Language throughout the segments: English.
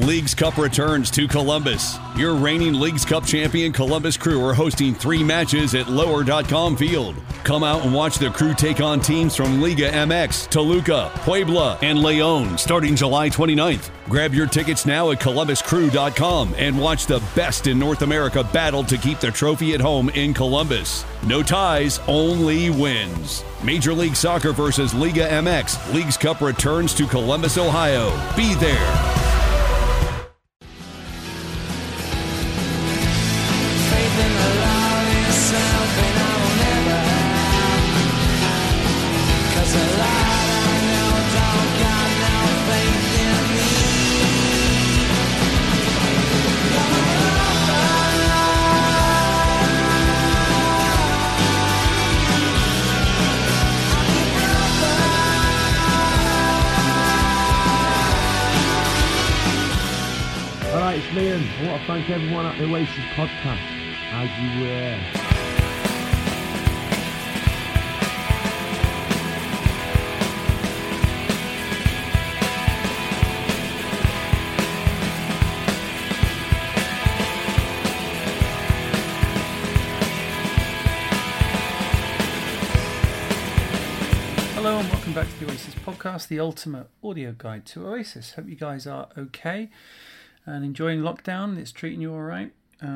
Leagues Cup returns to Columbus. Your reigning Leagues Cup champion Columbus Crew are hosting 3 matches at Lower.com Field. Come out and watch the Crew take on teams from Liga MX, Toluca, Puebla, and León starting July 29th. Grab your tickets now at ColumbusCrew.com and watch the best in North America battle to keep the trophy at home in Columbus. No ties, only wins. Major League Soccer versus Liga MX. Leagues Cup returns to Columbus, Ohio. Be there. Liam, I want to thank everyone at the Oasis podcast, as you were. Hello and welcome back to the Oasis podcast, the ultimate audio guide to Oasis. Hope you guys are okay and enjoying lockdown. It's treating you all right.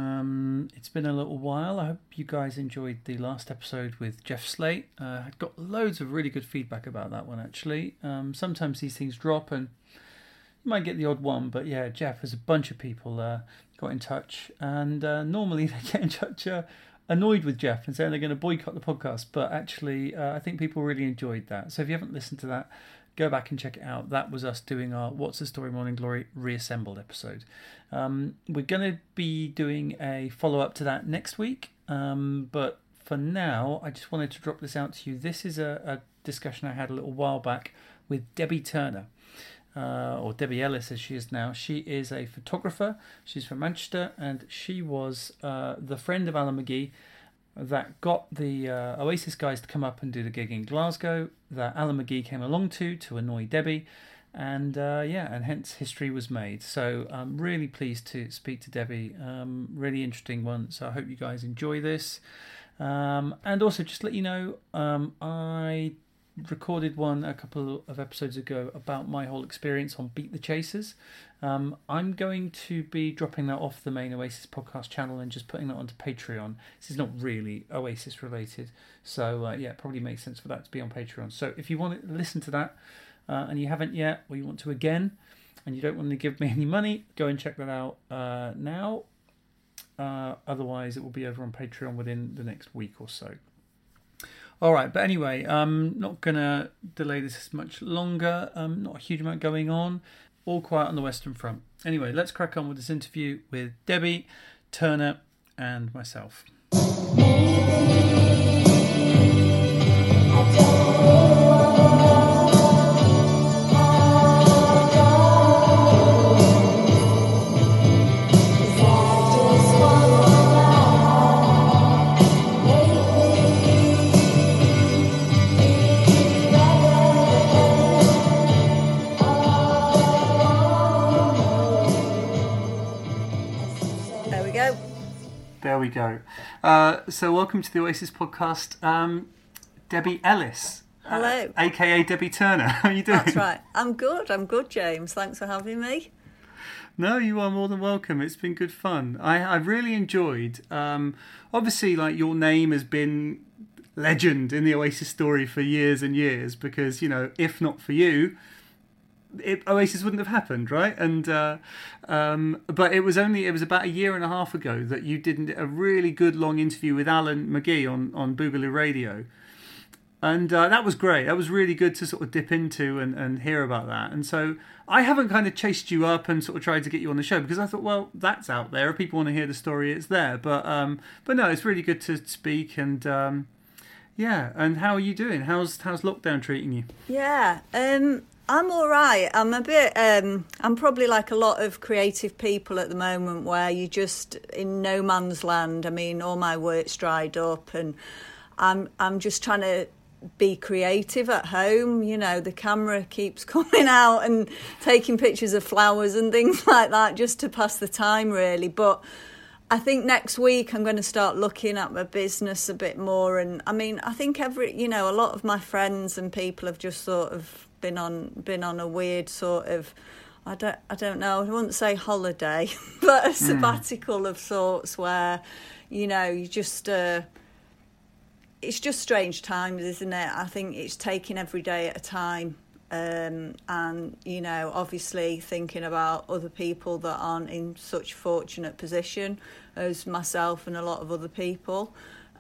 It's been a little while. I hope you guys enjoyed the last episode with Jeff Slate. I got loads of really good feedback about that one, actually. Sometimes these things drop and you might get the odd one, but yeah, Jeff, there's a bunch of people got in touch, and normally they get in touch annoyed with Jeff and saying they're going to boycott the podcast, but actually I think people really enjoyed that. So if you haven't listened to that, go back and check it out. That was us doing our What's the Story Morning Glory reassembled episode. We're going to be doing a follow-up to that next week, but for now I just wanted to drop this out to you. This is a discussion I had a little while back with Debbie Turner, or Debbie Ellis as she is now. She is a photographer. She's from Manchester, and she was the friend of Alan McGee that got the Oasis guys to come up and do the gig in Glasgow that Alan McGee came along to annoy Debbie, and hence history was made. So I'm really pleased to speak to Debbie. Really interesting one, so I hope you guys enjoy this. And also just let you know, I recorded one a couple of episodes ago about my whole experience on Beat the Chasers. I'm going to be dropping that off the main Oasis podcast channel and just putting that onto Patreon. This is not really Oasis related, so it probably makes sense for that to be on Patreon. So if you want to listen to that and you haven't yet, or you want to again, and you don't want to give me any money, go and check that out now. Otherwise it will be over on Patreon within the next week or so. All right, but anyway, I'm not going to delay this much longer. Not a huge amount going on. All quiet on the Western Front. Anyway, let's crack on with this interview with Debbie Turner and myself. There we go. So welcome to the Oasis podcast, Debbie Ellis. Hello. AKA Debbie Turner. How are you doing? That's right. I'm good, James. Thanks for having me. No, you are more than welcome. It's been good fun. I've really enjoyed, obviously, like, your name has been legend in the Oasis story for years and years because, you know, if not for you, Oasis wouldn't have happened, right? And but it was about a year and a half ago that you did a really good long interview with Alan McGee on Boogaloo Radio, and that was great. That was really good to sort of dip into and hear about that. And so I haven't kind of chased you up and sort of tried to get you on the show because I thought, well, that's out there. If people want to hear the story, it's there. But no, it's really good to speak. And and how are you doing? How's lockdown treating you? Yeah. I'm all right. I'm a bit. I'm probably like a lot of creative people at the moment, where you're just in no man's land. I mean, all my work's dried up, and I'm just trying to be creative at home. You know, the camera keeps coming out and taking pictures of flowers and things like that just to pass the time, really. But I think next week I'm going to start looking at my business a bit more. And I mean, I think a lot of my friends and people have just sort of been on a weird sort of, I don't know, I wouldn't say holiday, but a sabbatical of sorts where, you know, you just, it's just strange times, isn't it? I think it's taking every day at a time. And, you know, obviously thinking about other people that aren't in such fortunate position as myself and a lot of other people,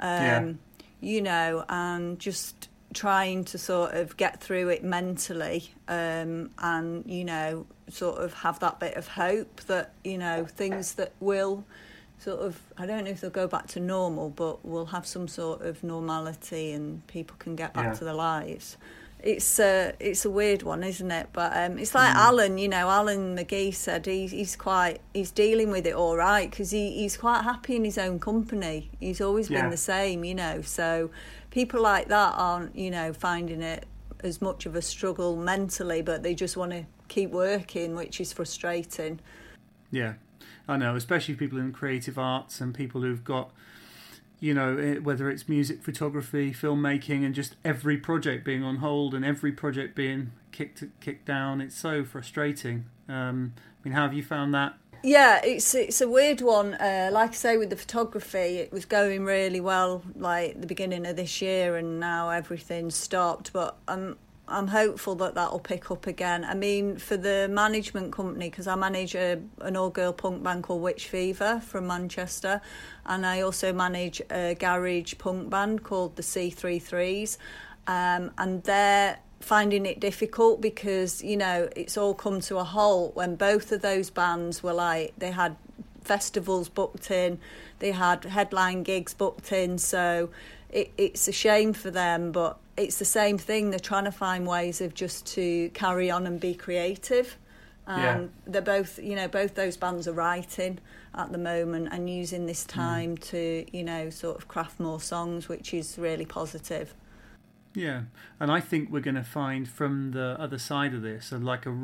you know, and just trying to sort of get through it mentally, and, you know, sort of have that bit of hope that, you know, things that will sort of, I don't know if they'll go back to normal, but we'll have some sort of normality and people can get back to their lives. It's a weird one, isn't it? But it's like Alan, you know, Alan McGee said he's dealing with it all right because he's quite happy in his own company. He's always been the same, you know. So people like that aren't, you know, finding it as much of a struggle mentally, but they just want to keep working, which is frustrating. Yeah, I know, especially people in creative arts and people who've got, you know, whether it's music, photography, filmmaking, and just every project being on hold and every project being kicked down. It's so frustrating. I mean, how have you found that? Yeah, it's a weird one. Like I say, with the photography, it was going really well, like the beginning of this year, and now everything's stopped. But I'm hopeful that that'll pick up again. I mean, for the management company, because I manage an all-girl punk band called Witch Fever from Manchester, and I also manage a garage punk band called the C33s, and they're finding it difficult because, you know, it's all come to a halt when both of those bands were like, they had festivals booked in, they had headline gigs booked in, so it's a shame for them, but it's the same thing. They're trying to find ways of just to carry on and be creative. And they're both, you know, both those bands are writing at the moment and using this time to, you know, sort of craft more songs, which is really positive. Yeah, and I think we're going to find from the other side of this, like a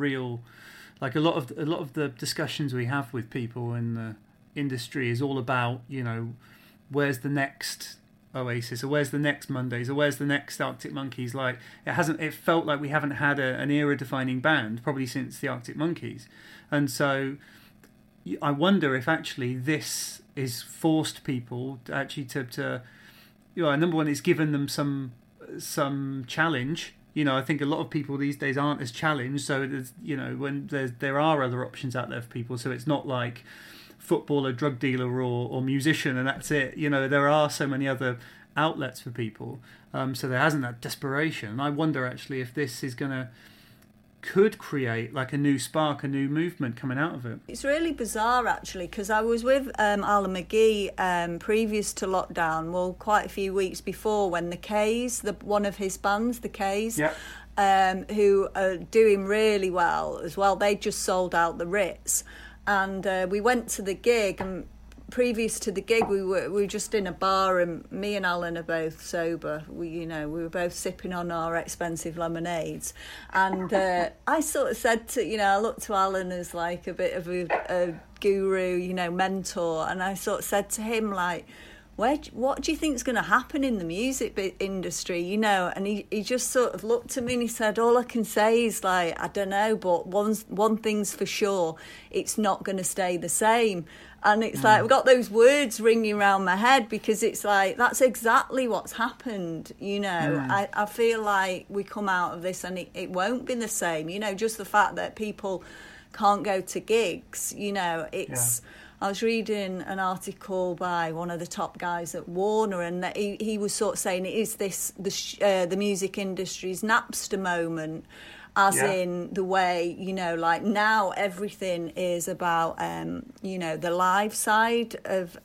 lot of the discussions we have with people in the industry is all about, you know, where's the next Oasis, or where's the next Mondays, or where's the next Arctic Monkeys. Like, it felt like we haven't had an era-defining band probably since the Arctic Monkeys, and so I wonder if actually this is forced people to actually to you know, number one, it's given them some challenge. You know, I think a lot of people these days aren't as challenged, so there's, you know, when there are other options out there for people, so it's not like footballer, drug dealer, or musician, and that's it. You know, there are so many other outlets for people, so there hasn't that desperation. And I wonder actually if this is could create like a new spark, a new movement coming out of it. It's really bizarre actually, because I was with Alan McGee previous to lockdown, well, quite a few weeks before, when the K's, one of his bands, the K's, who are doing really well as well, they just sold out the Ritz. And we went to the gig, and previous to the gig we were just in a bar, and me and Alan are both sober. We were both sipping on our expensive lemonades, and I sort of said to, you know, I looked to Alan as like a bit of a guru, you know, mentor, and I sort of said to him, like, what do you think is going to happen in the music industry, you know? And he just sort of looked at me and he said, all I can say is, like, I don't know, but one thing's for sure, it's not going to stay the same. And it's like, I've got those words ringing around my head, because it's like, that's exactly what's happened, you know. I feel like we come out of this and it won't be the same, you know, just the fact that people can't go to gigs, you know, it's... I was reading an article by one of the top guys at Warner, and that he was sort of saying it is the music industry's Napster moment, as in the way, you know, like now everything is about, you know, the live side of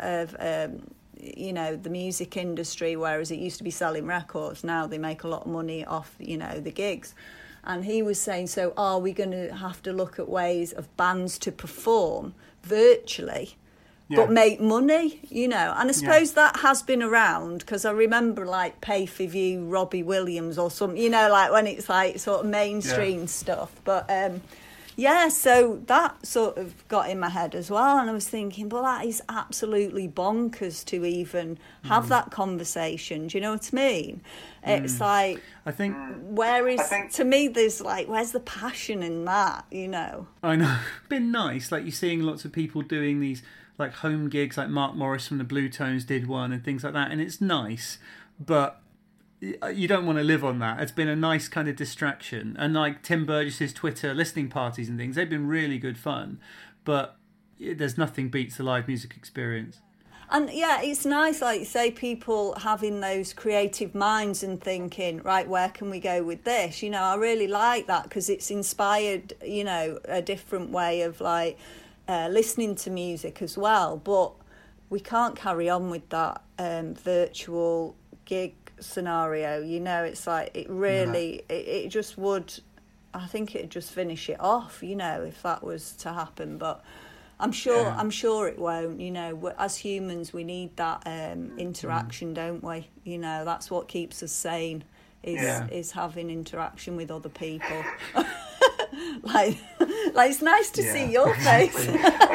you know, the music industry, whereas it used to be selling records. Now they make a lot of money off, you know, the gigs. And he was saying, so are we going to have to look at ways of bands to perform virtually, but make money, you know. And I suppose that has been around, because I remember like pay-per-view Robbie Williams or something, you know, like when it's like sort of mainstream stuff. But so that sort of got in my head as well, and I was thinking, well, that is absolutely bonkers to even have that conversation. Do you know what I mean? It's like, I think, to me, there's like, where's the passion in that, you know? I know. It's been nice, like you're seeing lots of people doing these like home gigs, like Mark Morris from the Blue Tones did one and things like that, and it's nice, but you don't want to live on that. It's been a nice kind of distraction. And like Tim Burgess's Twitter listening parties and things, they've been really good fun, but there's nothing beats the live music experience. And yeah, it's nice, like you say, people having those creative minds and thinking, right, where can we go with this? You know, I really like that, because it's inspired, you know, a different way of like listening to music as well. But we can't carry on with that virtual gig scenario, you know. It's like, it really it just would, I think it'd just finish it off, you know, if that was to happen. But I'm sure it won't, you know. As humans, we need that interaction, don't we? You know, that's what keeps us sane, is having interaction with other people. like it's nice to see your face.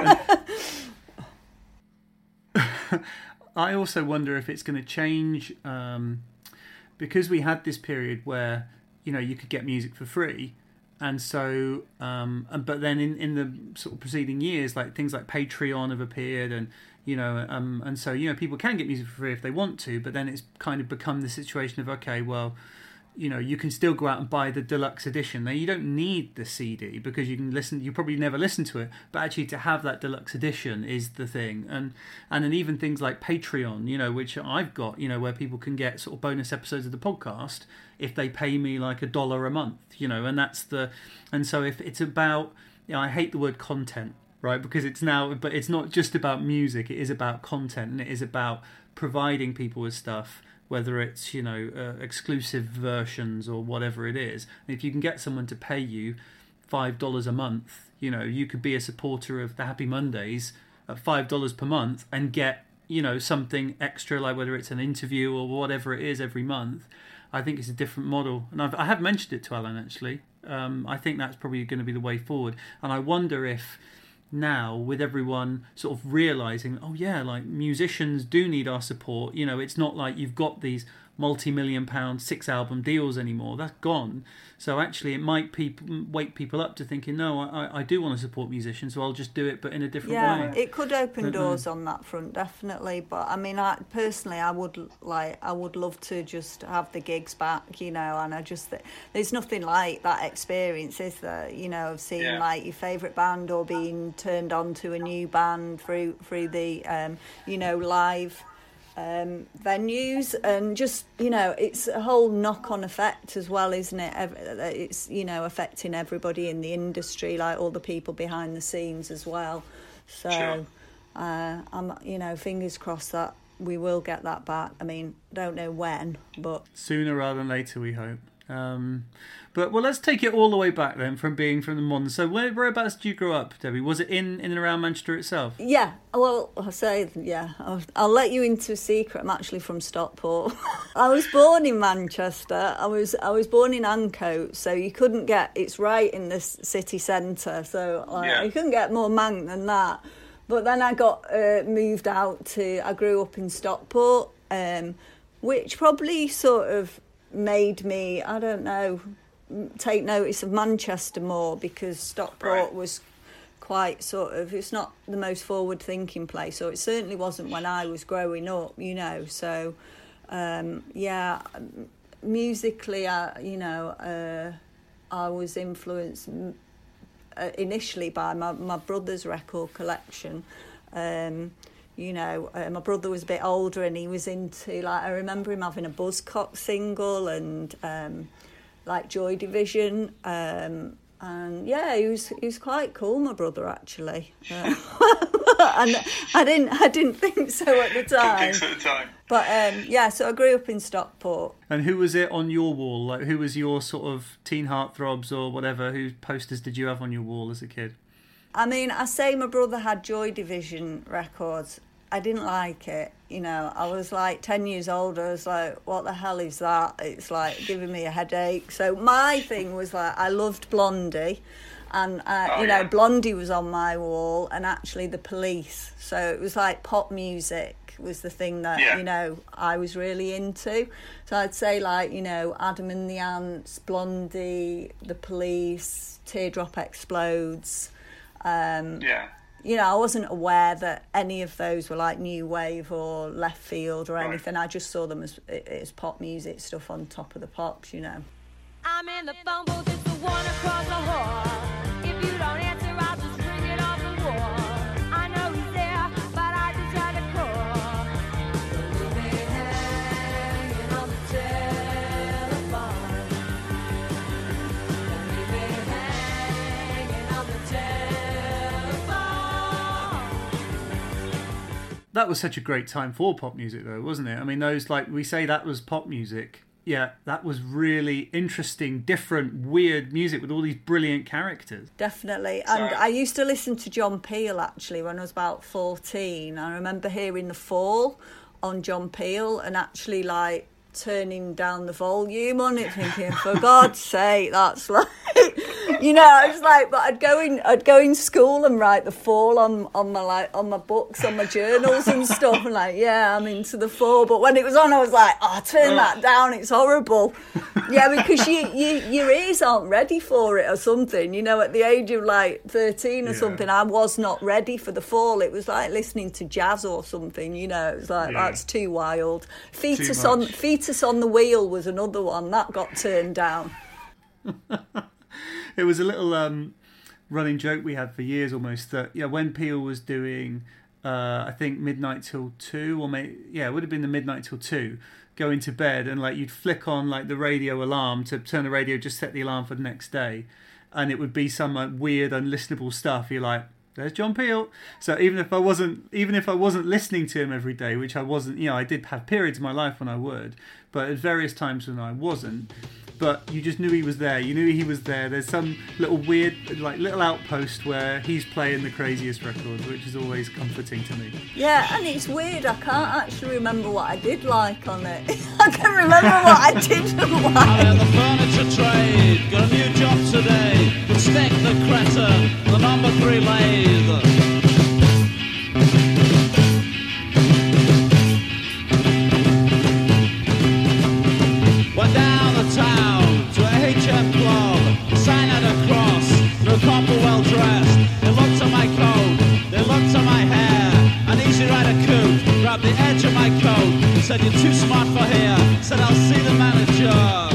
I also wonder if it's going to change, because we had this period where, you know, you could get music for free, and so but then in the sort of preceding years, like things like Patreon have appeared, and you know, and so, you know, people can get music for free if they want to, but then it's kind of become the situation of, okay, well, you know, you can still go out and buy the deluxe edition. Now, you don't need the CD, because you can listen. You probably never listen to it, but actually to have that deluxe edition is the thing. And then even things like Patreon, you know, which I've got, you know, where people can get sort of bonus episodes of the podcast if they pay me like $1 a month, you know, and so if it's about, you know, I hate the word content, right? Because but it's not just about music. It is about content, and it is about providing people with stuff, whether it's, you know, exclusive versions or whatever it is. And if you can get someone to pay you $5 a month, you know, you could be a supporter of the Happy Mondays at $5 per month and get, you know, something extra, like whether it's an interview or whatever it is every month. I think it's a different model. And I have mentioned it to Alan, actually. I think that's probably going to be the way forward. And I wonder if now, with everyone sort of realising, oh yeah, like musicians do need our support, you know, it's not like you've got these multi-million-pound 6-album deals anymore. That's gone. So actually it might wake people up to thinking, no, I do want to support musicians, so I'll just do it, but in a different way. Yeah, it could open doors on that front, definitely. But I mean, I would love to just have the gigs back, you know. And I just, there's nothing like that experience, is there? You know, of seeing like your favourite band, or being turned on to a new band through the you know, live venues, and just, you know, it's a whole knock-on effect as well, isn't it? It's, you know, affecting everybody in the industry, like all the people behind the scenes as well. So I'm, you know, fingers crossed that we will get that back. I mean, don't know when, but sooner rather than later, we hope. But well, let's take it all the way back then, from being from the modern. So whereabouts did you grow up, Debbie? Was it in and around Manchester itself? Yeah, well, I'll say, yeah. I'll let you into a secret. I'm actually from Stockport. I was born in Manchester. I was born in Ancoats, so you couldn't get. It's right in the city centre, so you couldn't get more mank than that. But then I got moved out to. I grew up in Stockport, which probably sort of made me, I don't know, take notice of Manchester more, because Stockport was quite sort of, it's not the most forward thinking place, or it certainly wasn't when I was growing up, you know. So musically, I was influenced initially by my brother's record collection. You know, my brother was a bit older, and he was into, like, I remember him having a Buzzcocks single, and like Joy Division, and yeah, he was quite cool, my brother, actually. And I didn't think so at the time. But yeah, so I grew up in Stockport. And who was it on your wall? Like, who was your sort of teen heartthrobs or whatever? Whose posters did you have on your wall as a kid? I mean, I say my brother had Joy Division records. I didn't like it. You know, I was like 10 years old. I was like, what the hell is that? It's like giving me a headache. So my thing was like, I loved Blondie. And, Blondie was on my wall, and actually The Police. So it was like pop music was the thing that, I was really into. So I'd say like, Adam and the Ants, Blondie, The Police, Teardrop Explodes. I wasn't aware that any of those were like new wave or left field or anything. I just saw them as pop music stuff on top of the pops, I'm in the phone booth, it's the one across the hall. If you don't answer, I'll just ring it off the wall. I know he's there, but I just tried to call. Leave me hanging on the telephone. Leave me hanging on the telephone. That was such a great time for pop music, though, wasn't it? I mean, those, like, we say that was pop music. Yeah, that was really interesting, different, weird music with all these brilliant characters. Definitely. And I used to listen to John Peel, actually, when I was about 14. I remember hearing The Fall on John Peel and actually, like, turning down the volume on it, thinking, for God's sake, that's like... I was like, but I'd go in school and write The Fall on my books, on my journals and stuff, and like, I'm into The Fall. But when it was on, I was like, turn that down, it's horrible. Yeah, because your ears aren't ready for it or something. At the age of like 13 or something, I was not ready for The Fall. It was like listening to jazz or something. It was like that's too wild. Fetus on the Wheel was another one that got turned down. It was a little running joke we had for years almost that when Peel was doing I think Midnight Till 2 or it would have been the Midnight Till 2, going to bed, and like you'd flick on like the radio alarm to turn the radio, just set the alarm for the next day, and it would be some like weird unlistenable stuff. You're like, there's John Peel. So even if I wasn't listening to him every day, which I wasn't, I did have periods in my life when I would, but at various times when I wasn't. But you just knew he was there. You knew he was there. There's some little weird, like little outpost where he's playing the craziest records, which is always comforting to me. Yeah, and it's weird. I can't actually remember what I did like on it. I can remember what I didn't like. I'm in the furniture trade. Got a new job today. Stick the crater, the number 3 lathe. Went down the town to a HM club, sign at a cross, no couple well dressed. They looked at my coat, they looked at my hair. An Easy Rider coupe grabbed the edge of my coat, said you're too smart for here, said I'll see the manager.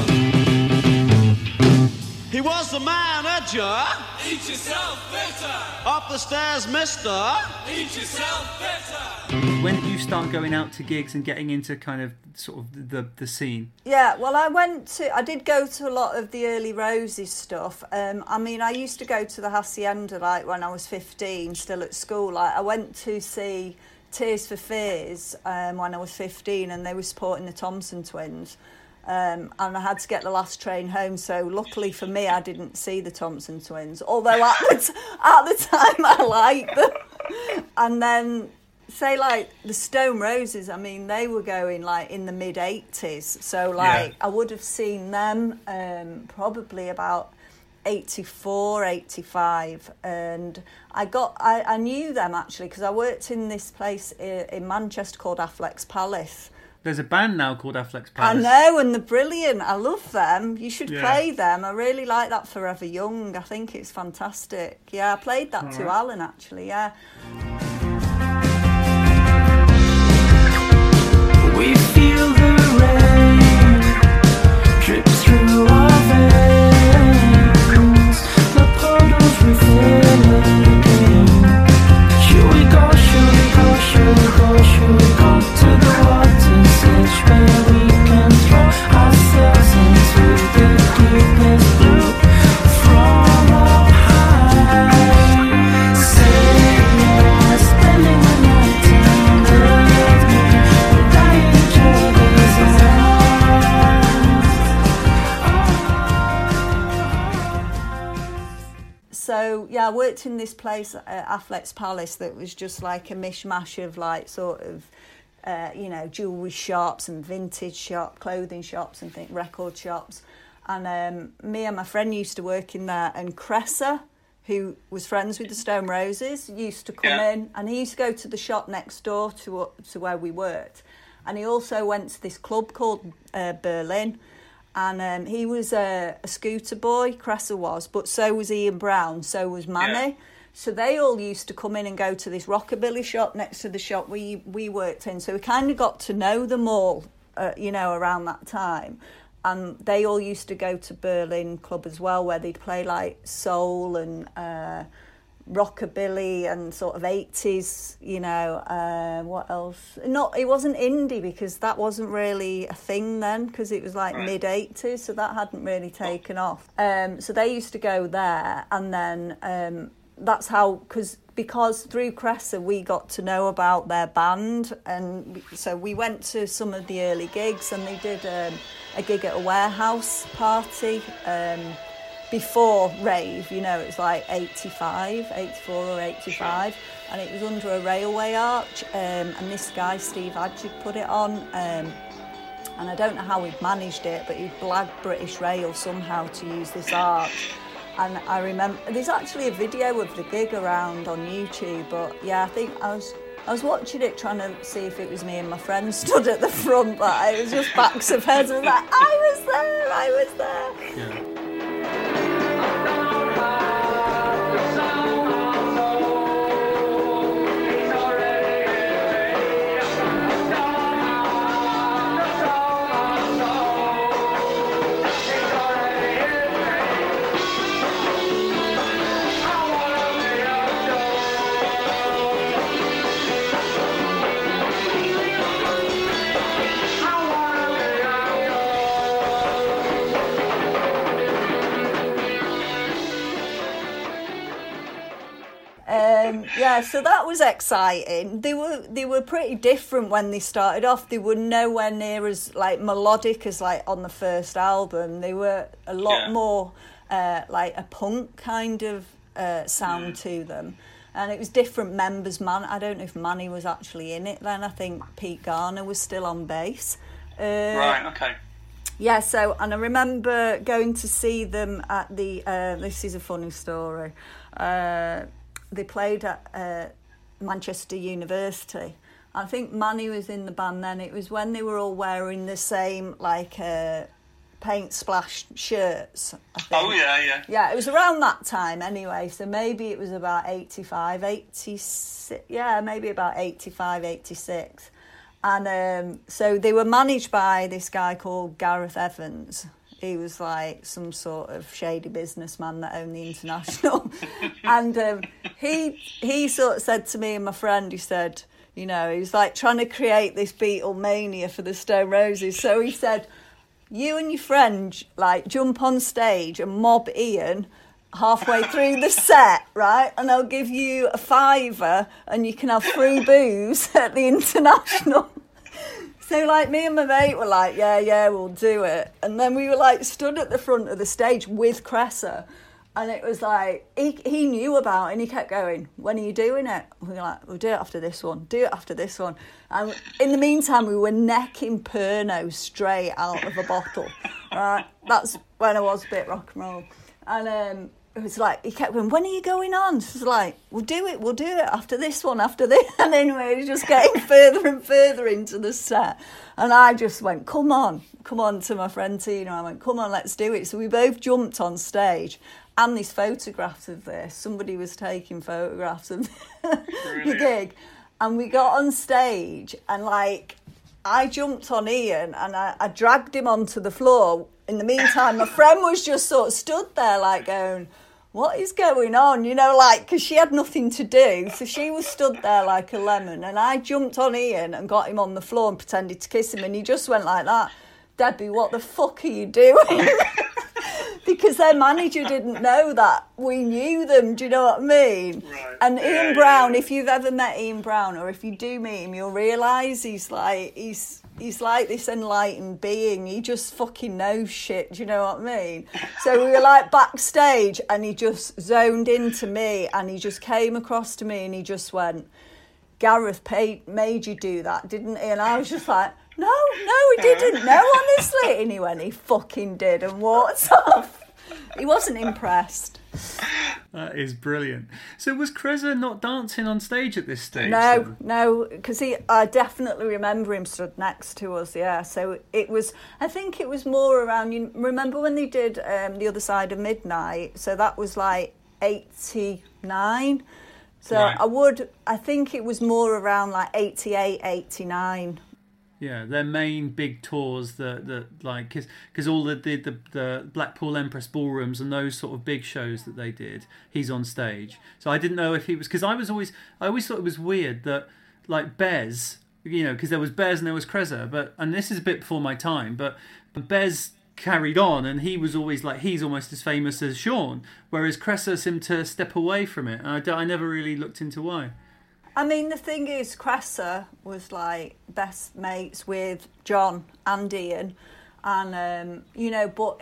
He was the manager. Eat yourself better. Up the stairs, mister. Eat yourself better. When did you start going out to gigs and getting into kind of sort of the scene? Yeah, well, I did go to a lot of the early Roses stuff. I used to go to the Hacienda like when I was 15, still at school. Like I went to see Tears for Fears when I was 15, and they were supporting the Thompson Twins. And I had to get the last train home, so luckily for me, I didn't see the Thompson Twins. Although at the time I liked them. And then, say like the Stone Roses, they were going like in the mid-80s. So like I would have seen them probably about 84, 85. And I knew them actually because I worked in this place in Manchester called Affleck's Palace. There's a band now called Affleck's Palace. I know, and they're brilliant. I love them. You should play them. I really like that Forever Young. I think it's fantastic. Yeah, I played that to Alan, actually, yeah. We feel the rain drip through our veins. The puddles we fill again. Should we go, should we go, should we go, should we go to the water's edge where we can throw ourselves into the deepest blue from up high? Say yes, spending the night in the evening, we'll die each other. I worked in this place at Athletes Palace that was just like a mishmash of like sort of, jewellery shops and vintage shop, clothing shops and record shops. And me and my friend used to work in there, and Cressa, who was friends with the Stone Roses, used to come in, and he used to go to the shop next door to where we worked. And he also went to this club called Berlin, and he was a scooter boy, Cressa was, but so was Ian Brown, so was Manny. Yeah. So they all used to come in and go to this rockabilly shop next to the shop we worked in. So we kind of got to know them all, around that time. And they all used to go to Berlin Club as well, where they'd play like soul and rockabilly and sort of 80s, what else? It wasn't indie, because that wasn't really a thing then, because it was like mid-80s, so that hadn't really taken off. So they used to go there, and then that's how, because through Cressa we got to know about their band, and so we went to some of the early gigs, and they did a gig at a warehouse party before rave, it's like 84 or 85, and it was under a railway arch, and this guy Steve Adjid put it on, and I don't know how he'd managed it, but he'd blagged British Rail somehow to use this arch. And I remember there's actually a video of the gig around on YouTube, but yeah, I think I was watching it trying to see if it was me and my friend stood at the front, but it was just backs of heads. I was like, I was there. Yeah. So that was exciting. They were pretty different when they started off. They were nowhere near as like melodic as like on the first album. They were a lot more like a punk kind of sound to them, and it was different members. I don't know if Manny was actually in it then. I think Pete Garner was still on bass. Right. Okay. Yeah, and I remember going to see them at the, this is a funny story, they played at Manchester University. I think Manny was in the band then. It was when they were all wearing the same, like, paint splashed shirts, I think. Oh, yeah. Yeah, it was around that time anyway, so maybe it was about 85, 86, yeah, maybe about 85, 86. And so they were managed by this guy called Gareth Evans. He was like some sort of shady businessman that owned the International. And he sort of said to me and my friend, he said, he was like trying to create this Beatlemania for the Stone Roses. So he said, you and your friend, like, jump on stage and mob Ian halfway through the set, right? And I'll give you a £5 and you can have free booze at the International. So, like, me and my mate were like, yeah, we'll do it. And then we were, like, stood at the front of the stage with Cressa. And it was like, he knew about it and he kept going, when are you doing it? We were like, we'll do it after this one. And in the meantime, we were necking Pernod straight out of a bottle. Right? That's when I was a bit rock and roll. And it was like, he kept going, when are you going on? So it was like, we'll do it after this one, after this. And anyway, it was just getting further and further into the set. And I just went, come on to my friend Tina. I went, come on, let's do it. So we both jumped on stage. And these photographs of this, somebody was taking photographs of the gig. And we got on stage and, like, I jumped on Ian and I dragged him onto the floor. In the meantime, my friend was just sort of stood there, like, going, what is going on? Like, because she had nothing to do. So she was stood there like a lemon. And I jumped on Ian and got him on the floor and pretended to kiss him. And he just went like that. Debbie, what the fuck are you doing? Because their manager didn't know that we knew them, do you know what I mean? Right. And Ian Brown, if you've ever met Ian Brown, or if you do meet him, you'll realise he's he's like this enlightened being. He just fucking knows shit. Do you know what I mean? So we were like backstage, and he just zoned into me, and he just came across to me, and he just went, "Gareth made you do that, didn't he?" And I was just like, no, he didn't. No, honestly. And he went, "He fucking did," and walked off. He wasn't impressed. That is brilliant. So was Kreza not dancing on stage at this stage? No, because I definitely remember him stood next to us, yeah. So I think it was more around, you remember when they did The Other Side of Midnight? So that was like 89. So right. I think it was more around like 88, 89. Yeah, their main big tours, the like, because all the Blackpool Empress ballrooms and those sort of big shows that they did, he's on stage. So I didn't know if he was, because I always thought it was weird that like Bez, you know, because there was Bez and there was Kreza, and this is a bit before my time, but Bez carried on, and he was always like, he's almost as famous as Sean, whereas Kreza seemed to step away from it, and I never really looked into why. I mean, the thing is, Kreza was like best mates with John and Ian, and you know, but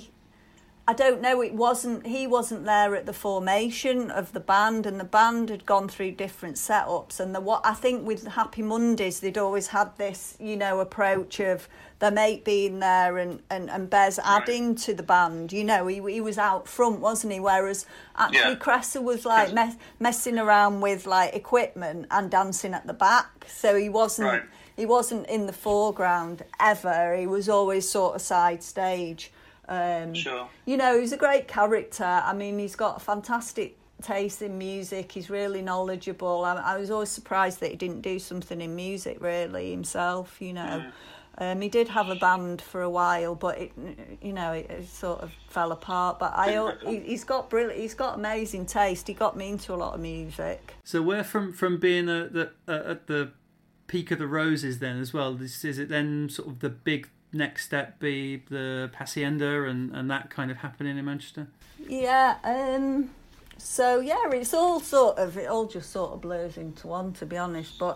I don't know, he wasn't there at the formation of the band, and the band had gone through different setups, and I think with Happy Mondays they'd always had this, you know, approach of their mate being there and Bez adding to the band, you know, he was out front, wasn't he, whereas actually Kreza was like messing around with like equipment and dancing at the back, so he wasn't in the foreground ever, he was always sort of side stage. Sure. You know, he's a great character. I mean, he's got a fantastic taste in music. He's really knowledgeable. I was always surprised that he didn't do something in music, really, himself, you know. He did have a band for a while, but it sort of fell apart. But he's got amazing taste. He got me into a lot of music. So we're from being at the peak of the Roses then as well. Is it then sort of the big next step be the Hacienda and that kind of happening in Manchester? Yeah, so yeah, it all just sort of blurs into one, to be honest. But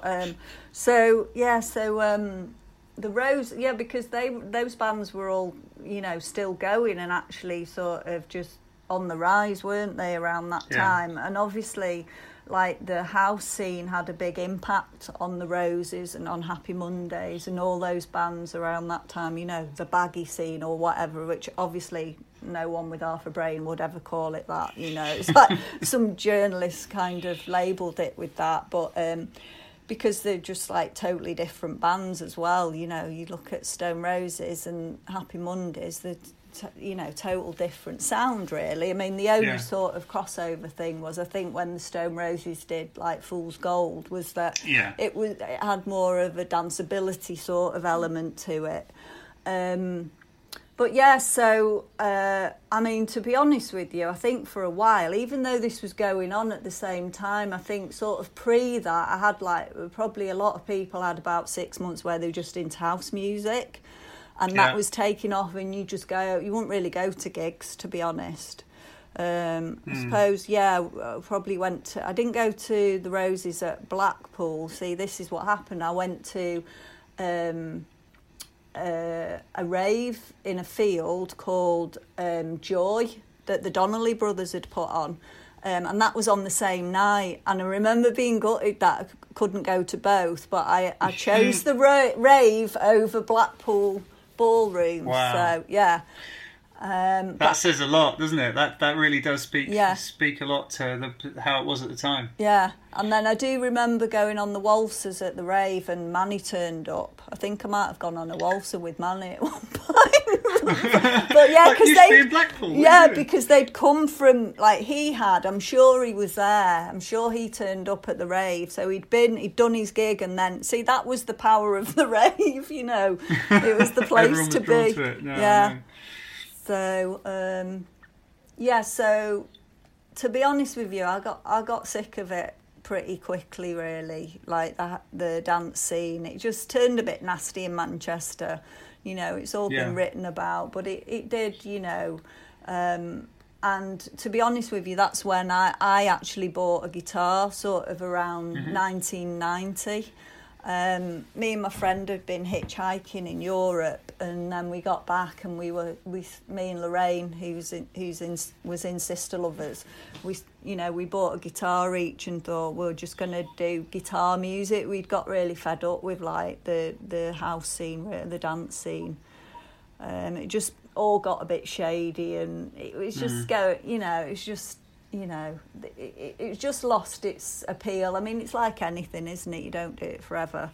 the Rose, yeah, because those bands were all, you know, still going and actually sort of just on the rise, weren't they, around that time? And obviously, like, the house scene had a big impact on the Roses and on Happy Mondays and all those bands around that time, you know, the baggy scene or whatever, which obviously no one with half a brain would ever call it that, you know. It's like some journalists kind of labelled it with that, but because they're just like totally different bands as well, you know. You look at Stone Roses and Happy Mondays, they're total different sound, really. I mean, the only sort of crossover thing was, I think, when the Stone Roses did like Fool's Gold, was that it had more of a danceability sort of element to it. But yeah, so I mean, to be honest with you, I think for a while, even though this was going on at the same time, I think sort of pre that, I had probably a lot of people had about 6 months where they were just into house music. And that was taking off, and you wouldn't really go to gigs, to be honest. I suppose, probably I didn't go to the Roses at Blackpool. See, this is what happened. I went to a rave in a field called Joy that the Donnelly brothers had put on. And that was on the same night. And I remember being gutted that I couldn't go to both, but I chose the rave over Blackpool Ballroom. Wow. So yeah, that says a lot, doesn't it? That really does speak a lot to how it was at the time. Yeah, and then I do remember going on the waltzers at the rave, and Manny turned up. I think I might have gone on a waltzer with Manny at one point. But yeah, because they'd come from, like, I'm sure he was there. I'm sure he turned up at the rave. So he'd done his gig, and then that was the power of the rave. You know, it was the place to be. To it. No, yeah. So, so to be honest with you, I got sick of it pretty quickly, really, like the dance scene. It just turned a bit nasty in Manchester. You know, it's all been written about, but it did, you know. And to be honest with you, that's when I actually bought a guitar, sort of around 1990. Me and my friend had been hitchhiking in Europe, and then we got back, and me and Lorraine, was in Sister Lovers. We bought a guitar each and thought we're just going to do guitar music. We'd got really fed up with like the house scene, the dance scene. It just all got a bit shady, and it was just it just lost its appeal. I mean, it's like anything, isn't it? You don't do it forever.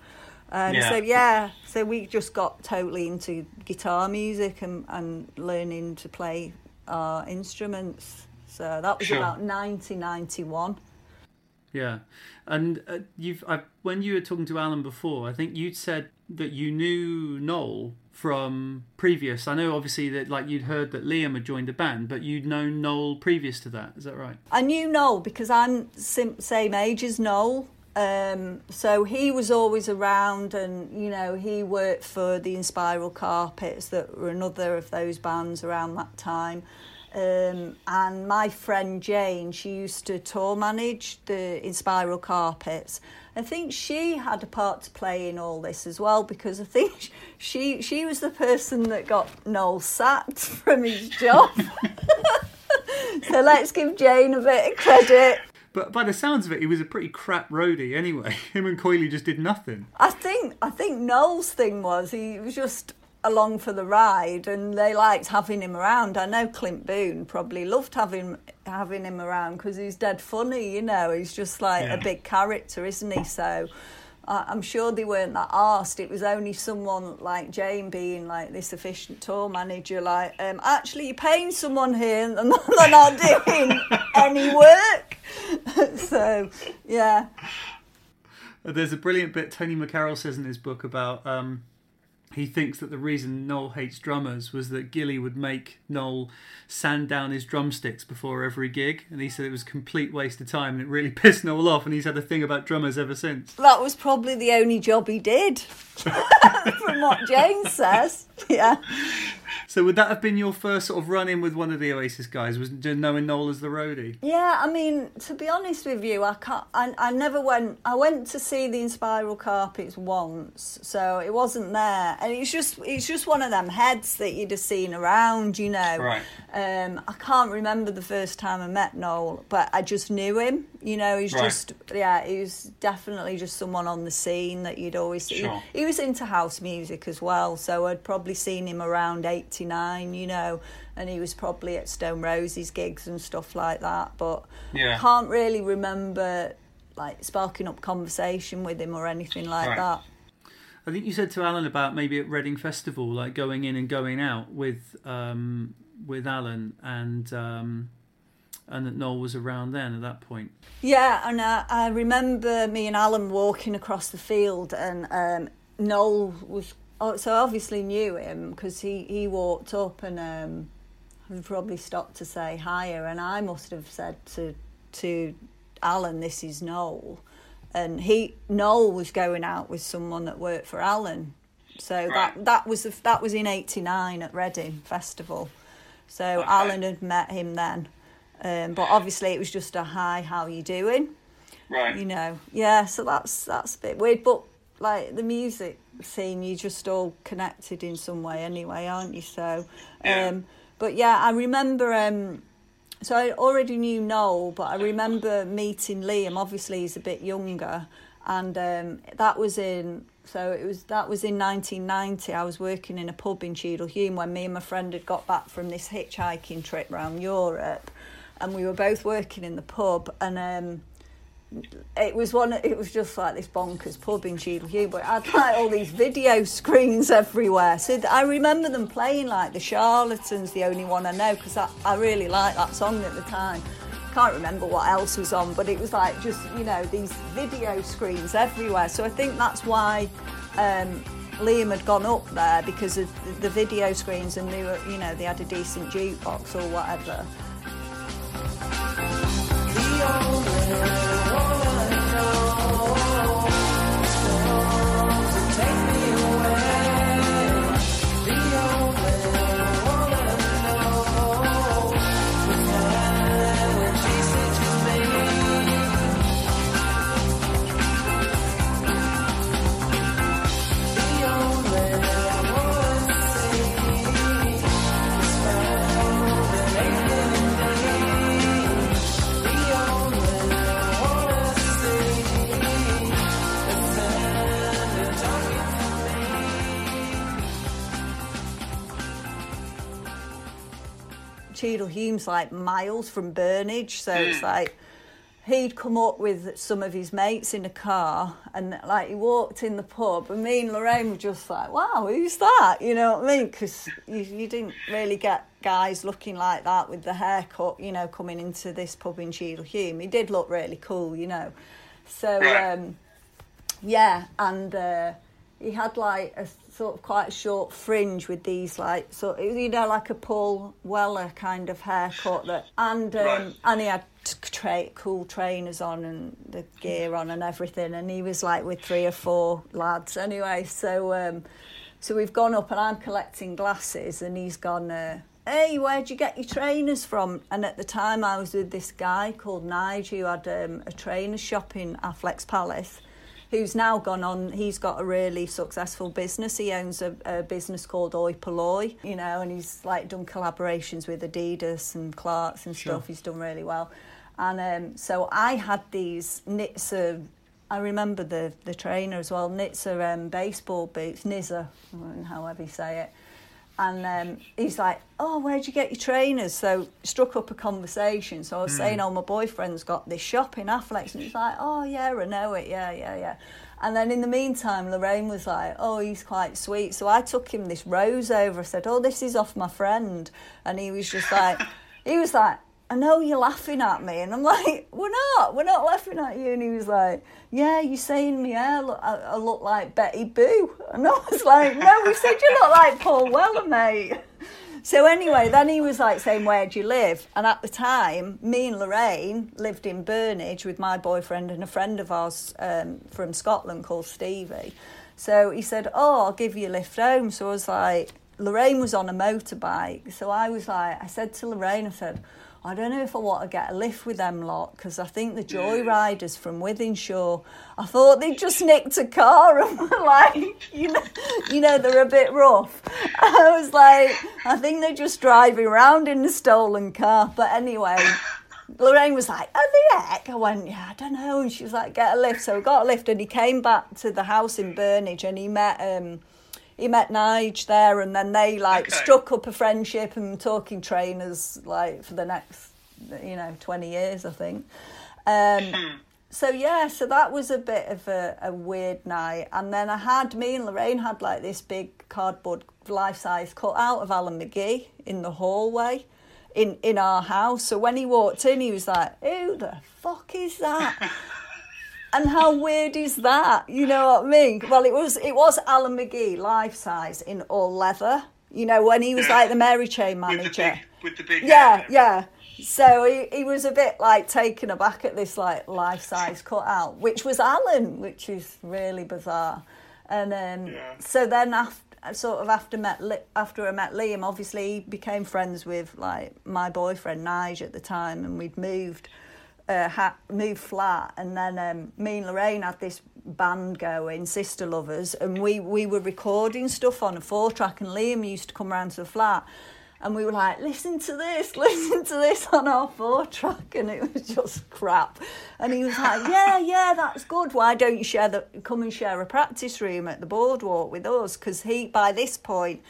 So we just got totally into guitar music and learning to play our instruments. So that was about 1991. Yeah, and when you were talking to Alan before, I think you'd said that you knew Noel from previous. I know obviously that like you'd heard that Liam had joined the band, but you'd known Noel previous to that. Is that right? I knew Noel because I'm same age as Noel. So he was always around, and he worked for the Inspiral Carpets, that were another of those bands around that time. And my friend Jane, she used to tour manage the Inspiral Carpets. I think she had a part to play in all this as well, because I think she was the person that got Noel sacked from his job. So let's give Jane a bit of credit. But by the sounds of it, he was a pretty crap roadie anyway. Him and Coyley just did nothing. I think Noel's thing was he was just along for the ride, and they liked having him around. I know Clint Boone probably loved having him around because he's dead funny, he's just like a big character, isn't he? So I'm sure they weren't that arsed. It was only someone like Jane being like this efficient tour manager, like, actually you're paying someone here and they're not doing any work. So, yeah. There's a brilliant bit Tony McCarroll says in his book about he thinks that the reason Noel hates drummers was that Gilly would make Noel sand down his drumsticks before every gig, and he said it was a complete waste of time, and it really pissed Noel off, and he's had a thing about drummers ever since. That was probably the only job he did, from what Jane says. Yeah. So would that have been your first sort of run-in with one of the Oasis guys, was knowing Noel as the roadie? Yeah, I mean, to be honest with you, I never went. I went to see the Inspiral Carpets once, so it wasn't there. And it's just one of them heads that you'd have seen around, Right. I can't remember the first time I met Noel, but I just knew him. He's just, he was definitely just someone on the scene that you'd always see. Sure. He was into house music as well, so I'd probably seen him around 89, and he was probably at Stone Roses gigs and stuff like that, but I can't really remember like sparking up conversation with him or anything like that. I think you said to Alan about maybe at Reading Festival, like going in and going out with Alan, and that Noel was around then at that point. Yeah, and I remember me and Alan walking across the field, and Noel was, so I obviously knew him because he walked up, and we probably stopped to say hiya, and I must have said to Alan, "This is Noel." And Noel was going out with someone that worked for Alan, so that was in '89 at Reading Festival. So Alan had met him then, but obviously it was just a hi, how you doing? Right. Yeah. So that's a bit weird, but like the music scene, you're just all connected in some way anyway, aren't you? So, but yeah, I remember. So I already knew Noel, but I remember meeting Liam. Obviously, he's a bit younger, and that was in 1990. I was working in a pub in Cheadlehume when me and my friend had got back from this hitchhiking trip around Europe, and we were both working in the pub, and it was just like this bonkers pub in Cheadlehume, but it had like all these video screens everywhere. So I remember them playing like the Charlatans, the only one I know, because I really liked that song at the time. Can't remember what else was on, but it was like just these video screens everywhere. So I think that's why Liam had gone up there, because of the video screens, and they were they had a decent jukebox or whatever. Cheadle Hulme's like miles from Burnage, so it's like he'd come up with some of his mates in a car, and like he walked in the pub, and me and Lorraine were just like, wow, who's that? You know what I mean? Because you didn't really get guys looking like that with the haircut, you know, coming into this pub in Cheadle Hulme. He did look really cool, you know. So, yeah, and he had like a sort of quite a short fringe with these like sort of, you know, like a Paul Weller kind of haircut, that, and he had cool trainers on and the gear on and everything, and he was like with 3 or 4 lads anyway. So so we've gone up, and I'm collecting glasses, and he's gone, hey, where'd you get your trainers from? And at the time I was with this guy called Nige, who had a trainer shop in Affleck's Palace, who's now gone on, he's got a really successful business. He owns a business called Oi Polloi, you know, and he's like done collaborations with Adidas and Clarks and stuff. He's done really well. And so I had these Nitzer, I remember the trainer as well, Nitzer baseball boots, Nizzer, however you say it. And he's like, oh, where'd you get your trainers? So struck up a conversation. So I was saying, oh, my boyfriend's got this shop in Affleck's. And he's like, oh, yeah, I know it. Yeah. And then in the meantime, Lorraine was like, oh, he's quite sweet. So I took him this rose over. I said, oh, this is off my friend. And he was just like, I know you're laughing at me. And I'm like, we're not laughing at you. And he was like, yeah, you're saying me hair, I look like Betty Boo. And I was like, no, we said you look like Paul Weller, mate. So anyway, then he was like saying, where do you live? And at the time, me and Lorraine lived in Burnage with my boyfriend and a friend of ours from Scotland called Stevie. So he said, oh, I'll give you a lift home. So I was like, Lorraine was on a motorbike. So I was like, I said to Lorraine, I said, I don't know if I want to get a lift with them lot, because I think the Joyriders from Wythenshawe, I thought they'd just nicked a car and were like, you know, they're a bit rough. I was like, I think they're just driving around in a stolen car. But anyway, Lorraine was like, oh, the heck? I went, yeah, I don't know. And she was like, get a lift. So we got a lift, and he came back to the house in Burnage, and he met Nige there, and then they struck up a friendship and talking trainers like for the next, 20 years, I think. So that was a bit of a weird night. And then me and Lorraine had like this big cardboard life-size cutout of Alan McGee in the hallway in our house. So when he walked in, he was like, who the fuck is that? And how weird is that? You know what I mean? Well, it was Alan McGee, life-size, in all leather. You know, when he was like the Mary Chain manager. With the big Yeah. So he was a bit like taken aback at this like life-size cutout, which was Alan, which is really bizarre. And so then after I met Liam, obviously he became friends with like my boyfriend Nige at the time, and we'd moved flat, and then me and Lorraine had this band going, Sister Lovers, and we were recording stuff on a 4-track, and Liam used to come round to the flat, and we were like, listen to this on our 4-track, and it was just crap. And he was like, yeah, that's good. Why don't you come and share a practice room at the Boardwalk with us? Because by this point,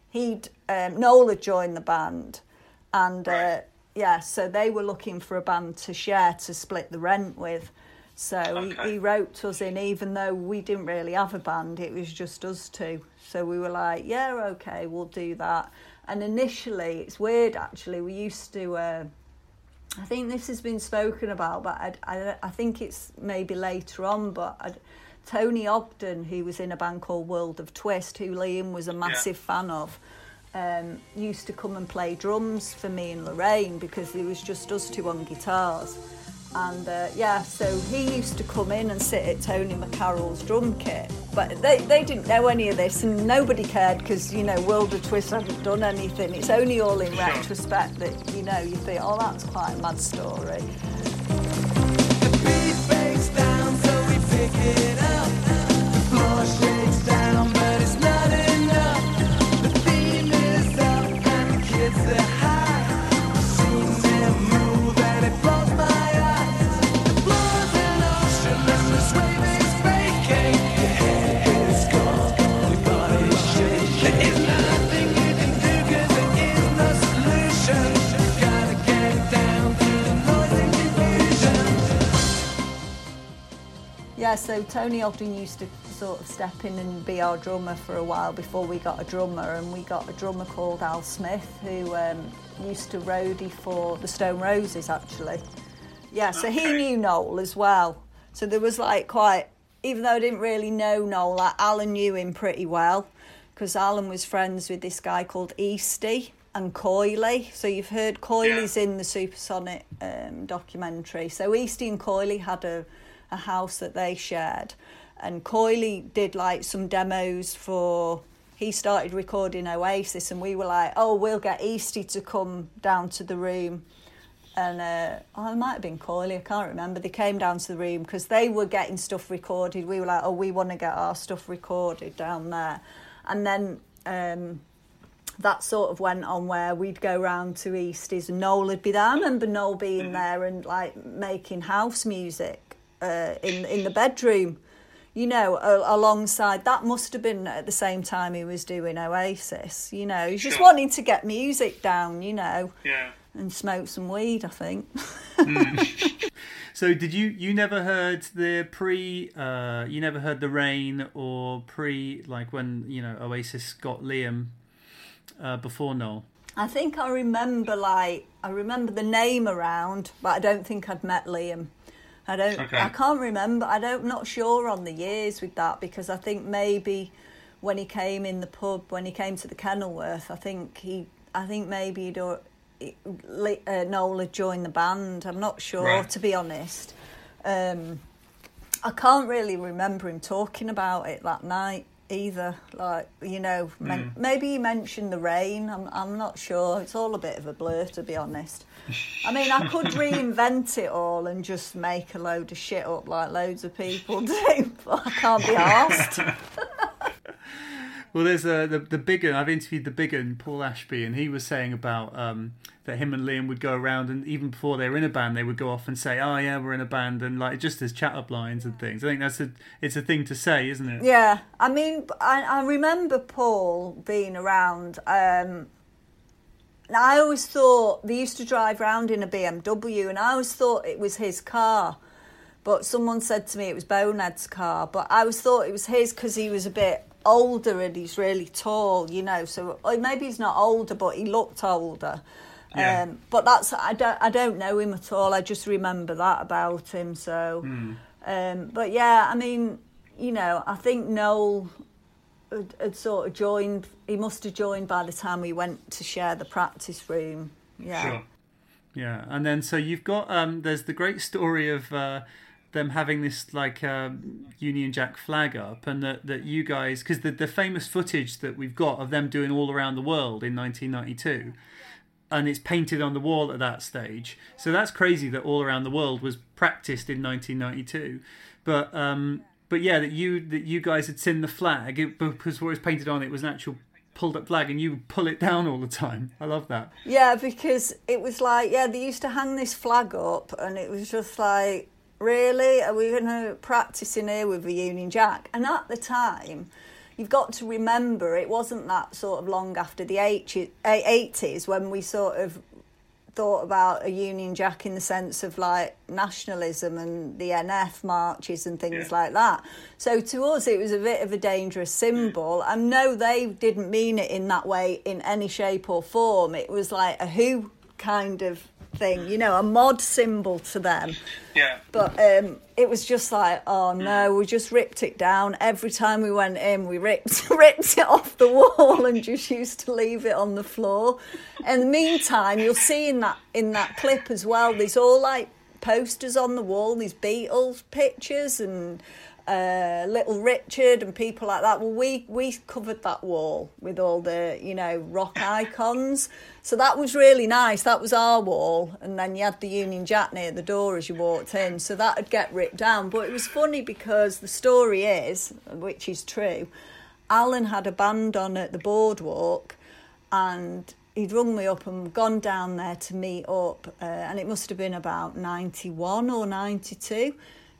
Noel had joined the band, and so they were looking for a band to share, to split the rent with. So he wrote us in, even though we didn't really have a band, it was just us two. So we were like, yeah, okay, we'll do that. And initially, it's weird actually, we used to, I think this has been spoken about, but I think it's maybe later on, but Tony Ogden, who was in a band called World of Twist, who Liam was a massive fan of, used to come and play drums for me and Lorraine, because it was just us two on guitars. And so he used to come in and sit at Tony McCarroll's drum kit. But they didn't know any of this, and nobody cared, because, World of Twist hadn't done anything. It's only all in retrospect that, you think, oh, that's quite a mad story. The beat breaks down, so we pick it up. The floor shakes down, but it's not enough. The theme is up, and the kids are high. Seeing them move, and it blows my eyes. The floor's an ocean, and the swing is breaking. Your head is gone, your body's shaking. There is nothing you can do, 'cause there is no solution. so Tony Ogden used to sort of step in and be our drummer for a while before we got a drummer, and we got a drummer called Al Smith who used to roadie for the Stone Roses actually. Yeah, so he knew Noel as well. So there was like quite, even though I didn't really know Noel, like Alan knew him pretty well because Alan was friends with this guy called Easty and Coyley. So you've heard Coyley's in the Supersonic documentary. So Easty and Coyley had a house that they shared, and Coyley did like some demos for, he started recording Oasis, and we were like, oh, we'll get Easty to come down to the room. And it might have been Coyley, I can't remember. They came down to the room because they were getting stuff recorded. We were like, oh, we want to get our stuff recorded down there. And then that sort of went on where we'd go round to Easties and Noel would be there. I remember Noel being there and like making house music in the bedroom, you know, alongside. That must have been at the same time he was doing Oasis, you know. He's just wanting to get music down, you know. Yeah. And smoke some weed, I think. So did you never heard the you never heard the Rain or like when, you know, Oasis got Liam before Noel? I think I remember the name around, but I don't think I'd met Liam. I can't remember. I'm not sure on the years with that, because I think maybe when he came in the pub, when he came to the Kenilworth, I think maybe Noel had joined the band. I'm not sure, to be honest. I can't really remember him talking about it that night either. Like, you know, maybe he mentioned the Rain. I'm not sure. It's all a bit of a blur, to be honest. I mean, I could reinvent it all and just make a load of shit up like loads of people do, but I can't be arsed. Well, there's the big un. I've interviewed the big un, Paul Ashby, and he was saying about that him and Liam would go around, and even before they were in a band, they would go off and say, "Oh yeah, we're in a band," and like just as chat-up lines and things. I think it's a thing to say, isn't it? Yeah, I mean, I remember Paul being around. I always thought they used to drive around in a BMW, and I always thought it was his car. But someone said to me it was Bonehead's car, but I always thought it was his because he was a bit older and he's really tall, you know. So maybe he's not older, but he looked older. Yeah. But that's I don't know him at all. I just remember that about him. So, but yeah, I mean, you know, I think Noel had sort of joined. He must have joined by the time we went to share the practice room. Yeah. Sure. Yeah, and then so you've got there's the great story of them having this like Union Jack flag up, and that you guys, because the famous footage that we've got of them doing All Around the World in 1992, and it's painted on the wall at that stage. So that's crazy that All Around the World was practiced in 1992, but yeah, that you guys had seen the flag because what was painted on it was an actual pulled up flag, and you would pull it down all the time. I love that. Yeah, because it was like, they used to hang this flag up, and it was just like, really? Are we going to practice in here with the Union Jack? And at the time, you've got to remember, it wasn't that sort of long after the 80s when we sort of thought about a Union Jack in the sense of like nationalism and the NF marches and things like that. So to us, it was a bit of a dangerous symbol. And no, they didn't mean it in that way in any shape or form. It was like a Who kind of thing, you know, a mod symbol to them. Yeah. But it was just like, oh no, we just ripped it down. Every time we went in, we ripped it off the wall and just used to leave it on the floor. In the meantime, you'll see in that clip as well, there's all like posters on the wall, these Beatles pictures and Little Richard and people like that. Well, we covered that wall with all the, you know, rock icons. So that was really nice. That was our wall. And then you had the Union Jack near the door as you walked in. So that would get ripped down. But it was funny because the story is, which is true, Alan had a band on at the Boardwalk, and he'd rung me up and gone down there to meet up. And it must have been about 91 or 92.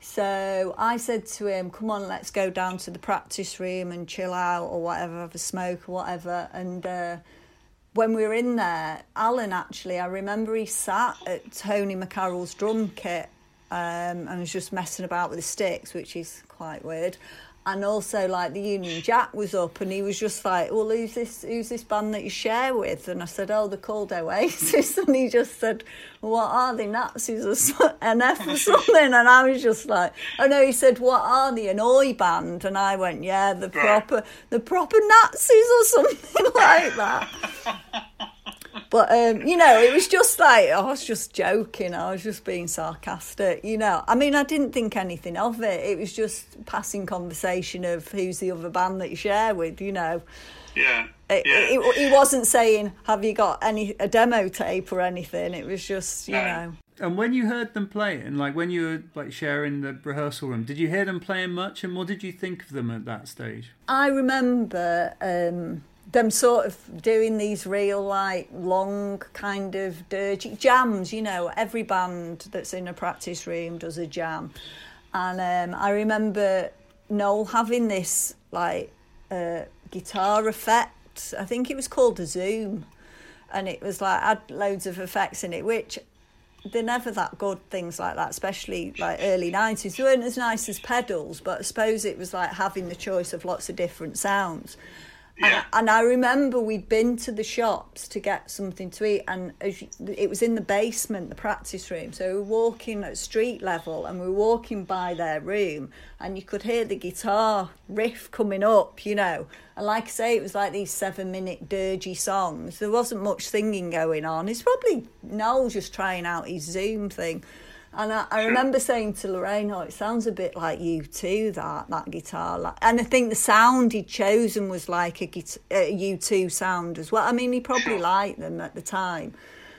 So I said to him, come on, let's go down to the practice room and chill out or whatever, have a smoke or whatever. And when we were in there, Alan actually, I remember he sat at Tony McCarroll's drum kit and was just messing about with the sticks, which is quite weird. And also, like, the Union Jack was up, and he was just like, well, who's this band that you share with? And I said, oh, they're called Oasis. And he just said, well, what are they, Nazis or NF or something? And I was just like, oh, no, he said, what are they, an Oi band? And I went, yeah, the proper Nazis or something like that. But, it was just like, I was just joking. I was just being sarcastic, I mean, I didn't think anything of it. It was just passing conversation of who's the other band that you share with, Yeah. He wasn't saying, have you got a demo tape or anything? It was just, And when you heard them playing, like when you were like sharing the rehearsal room, did you hear them playing much? And what did you think of them at that stage? I remember... them sort of doing these real, like, long kind of dirty jams, every band that's in a practice room does a jam. And I remember Noel having this, like, guitar effect. I think it was called a Zoom. And it was, like, had loads of effects in it, which they're never that good, things like that, especially, like, early 90s. They weren't as nice as pedals, but I suppose it was, like, having the choice of lots of different sounds. Yeah. And I remember we'd been to the shops to get something to eat, and it was in the basement, the practice room. So we were walking at street level, and we were walking by their room, and you could hear the guitar riff coming up, And like I say, it was like these 7-minute dirgy songs. There wasn't much singing going on. It's probably Noel just trying out his Zoom thing. And I remember saying to Lorraine, it sounds a bit like U2, that guitar. And I think the sound he'd chosen was like a U2 sound as well. I mean, he probably liked them at the time.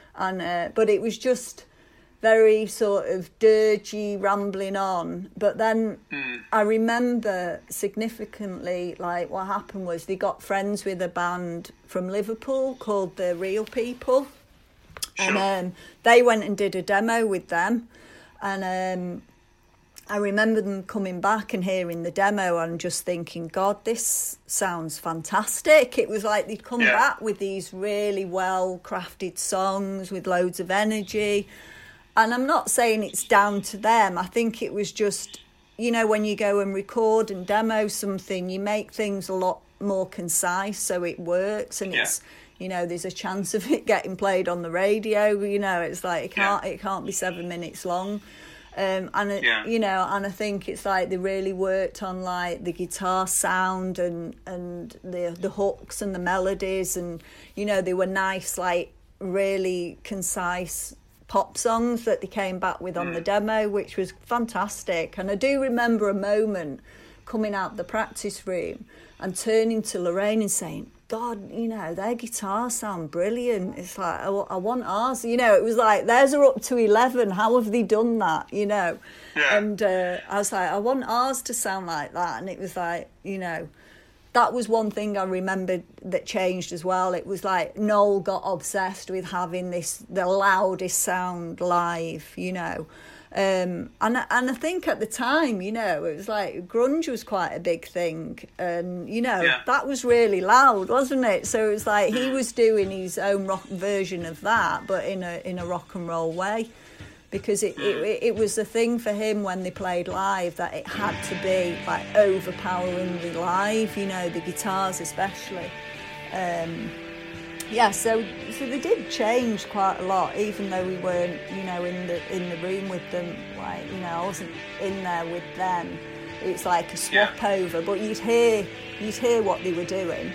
But it was just very sort of dirgy, rambling on. But then I remember significantly, like, what happened was they got friends with a band from Liverpool called The Real People. And they went and did a demo with them. And I remember them coming back and hearing the demo and just thinking, God, this sounds fantastic. It was like they'd come back with these really well-crafted songs with loads of energy. And I'm not saying it's down to them. I think it was just, when you go and record and demo something, you make things a lot more concise so it works, and it's... there's a chance of it getting played on the radio. It's like it can't be 7 minutes long, and I think it's like they really worked on like the guitar sound and the hooks and the melodies, and they were nice, like really concise pop songs that they came back with on the demo, which was fantastic. And I do remember a moment coming out the practice room and turning to Lorraine and saying, God, their guitars sound brilliant. It's like, I want ours. It was like, theirs are up to 11. How have they done that, Yeah. And I was like, I want ours to sound like that. And it was like, that was one thing I remembered that changed as well. It was like Noel got obsessed with having the loudest sound live, And I think at the time, it was like grunge was quite a big thing, and that was really loud, wasn't it? So it was like he was doing his own rock version of that, but in a rock and roll way, because it was a thing for him when they played live that it had to be like overpoweringly live, the guitars especially. So they did change quite a lot, even though we weren't, in the room with them. Like, I wasn't in there with them. It's like a swap over, but you'd hear what they were doing.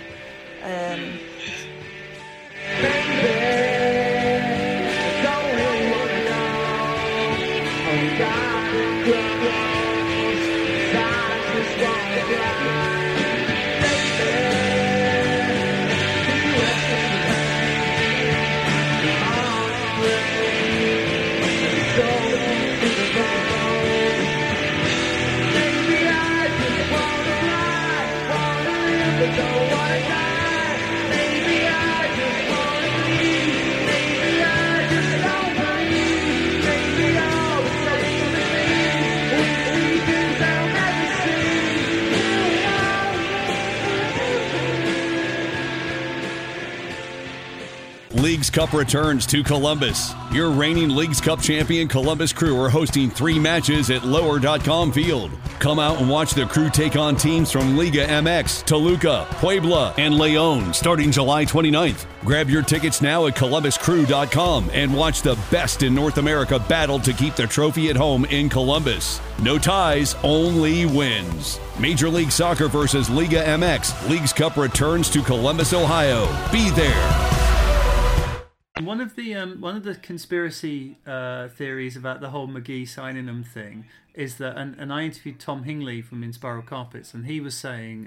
Don't wanna die, maybe Leagues Cup returns to Columbus. Your reigning Leagues Cup champion Columbus Crew are hosting 3 matches at Lower.com Field. Come out and watch the Crew take on teams from Liga MX, Toluca, Puebla, and Leon starting July 29th. Grab your tickets now at ColumbusCrew.com and watch the best in North America battle to keep the trophy at home in Columbus. No ties, only wins. Major League Soccer versus Liga MX. Leagues Cup returns to Columbus, Ohio. Be there. One of the conspiracy theories about the whole McGee signing them thing is that, and I interviewed Tom Hingley from Inspiral Carpets, and he was saying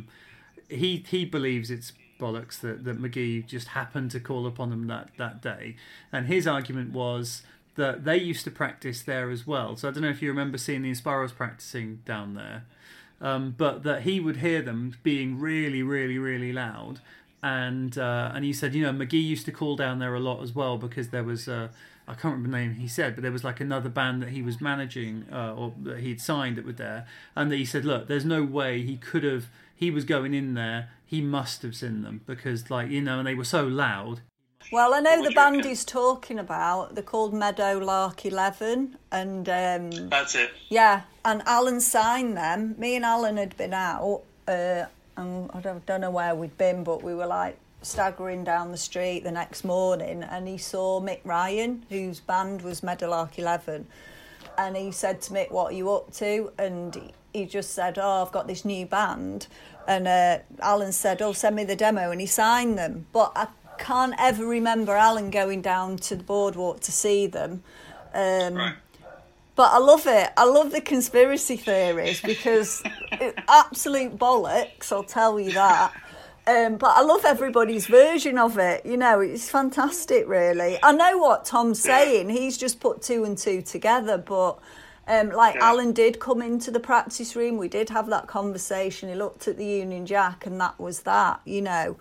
he believes it's bollocks that McGee just happened to call upon them that day, and his argument was that they used to practice there as well. So I don't know if you remember seeing the Inspirals practicing down there, but that he would hear them being really, really, really loud. And he said, McGee used to call down there a lot as well because there was, I can't remember the name he said, but there was like another band that he was managing or that he'd signed that were there. And he said, look, there's no way he was going in there, he must have seen them because and they were so loud. Well, I know the band he's talking about. They're called Meadowlark 11, and that's it. Yeah, and Alan signed them. Me and Alan had been out, and I don't know where we'd been, but we were like staggering down the street the next morning, and he saw Mick Ryan, whose band was Meadowlark 11, and he said to Mick, "What are you up to?" And he just said, "Oh, I've got this new band," and Alan said, "Oh, send me the demo," and he signed them, but I can't ever remember Alan going down to the boardwalk to see them. Right. But I love it. I love the conspiracy theories because it's absolute bollocks, I'll tell you that. But I love everybody's version of it. It's fantastic, really. I know what Tom's saying. He's just put 2 and 2 together, but Alan did come into the practice room. We did have that conversation. He looked at the Union Jack and that was that, Yeah.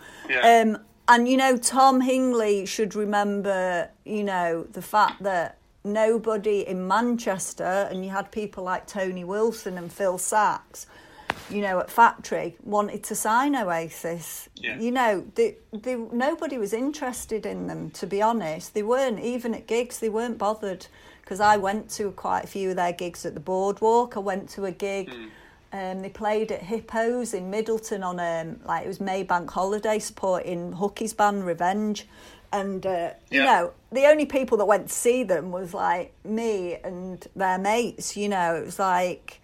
And, Tom Hingley should remember, the fact that nobody in Manchester, and you had people like Tony Wilson and Phil Sachs, at Factory, wanted to sign Oasis. Yeah. Nobody was interested in them, to be honest. They weren't, even at gigs, they weren't bothered. Because I went to quite a few of their gigs at the Boardwalk. I went to a gig... they played at Hippos in Middleton on it was Maybank holiday supporting Hookie's band Revenge, and the only people that went to see them was like me and their mates. It was like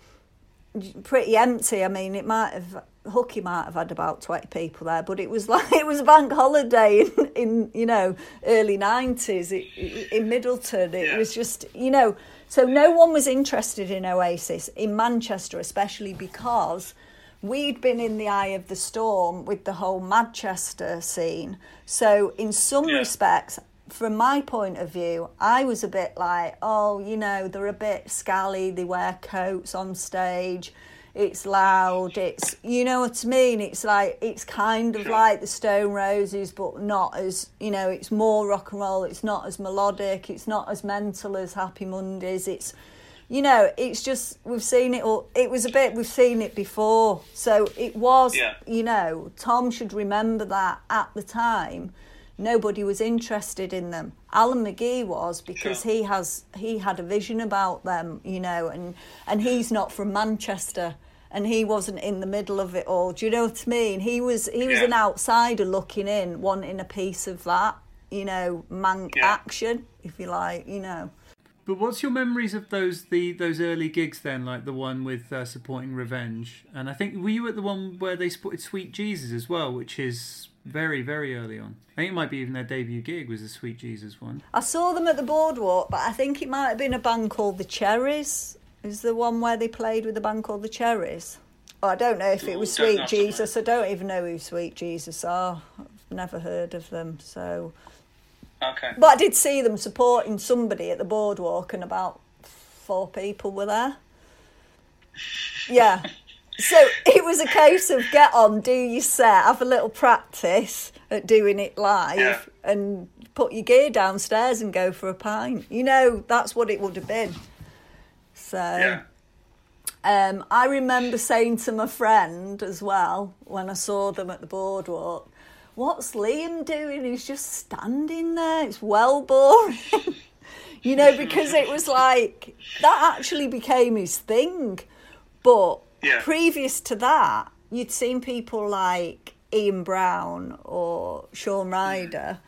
pretty empty. I mean, Hookie might have had about 20 people there, but it was a bank holiday in early 90s in Middleton. It was just So no one was interested in Oasis in Manchester, especially because we'd been in the eye of the storm with the whole Manchester scene. So in some respects, from my point of view, I was a bit like, they're a bit scally, they wear coats on stage, it's loud, it's, you know what I mean? It's like, it's kind of like the Stone Roses, but not as, it's more rock and roll, it's not as melodic, it's not as mental as Happy Mondays, it's, it's just, we've seen it all, we've seen it before. So it was, Tom should remember that at the time, nobody was interested in them. Alan McGee was, because he had a vision about them, and he's not from Manchester. And he wasn't in the middle of it all. Do you know what I mean? He was an outsider looking in, wanting a piece of that, mank action, if you like, But what's your memories of those early gigs then, like the one with supporting Revenge? And I think, were you at the one where they supported Sweet Jesus as well, which is very, very early on? I think it might be even their debut gig was the Sweet Jesus one. I saw them at the Boardwalk, but I think it might have been a band called the Cherries. Is the one where they played with a band called the Cherries? Oh, I don't know if it was Sweet Jesus. I don't even know who Sweet Jesus are. I've never heard of them, so... Okay. But I did see them supporting somebody at the Boardwalk, and about 4 people were there. Yeah. So it was a case of get on, do your set, have a little practice at doing it live, and put your gear downstairs and go for a pint. That's what it would have been. So I remember saying to my friend as well, when I saw them at the Boardwalk, what's Liam doing? He's just standing there. It's well boring. Because it was like, that actually became his thing. But previous to that, you'd seen people like Ian Brown or Sean Ryder,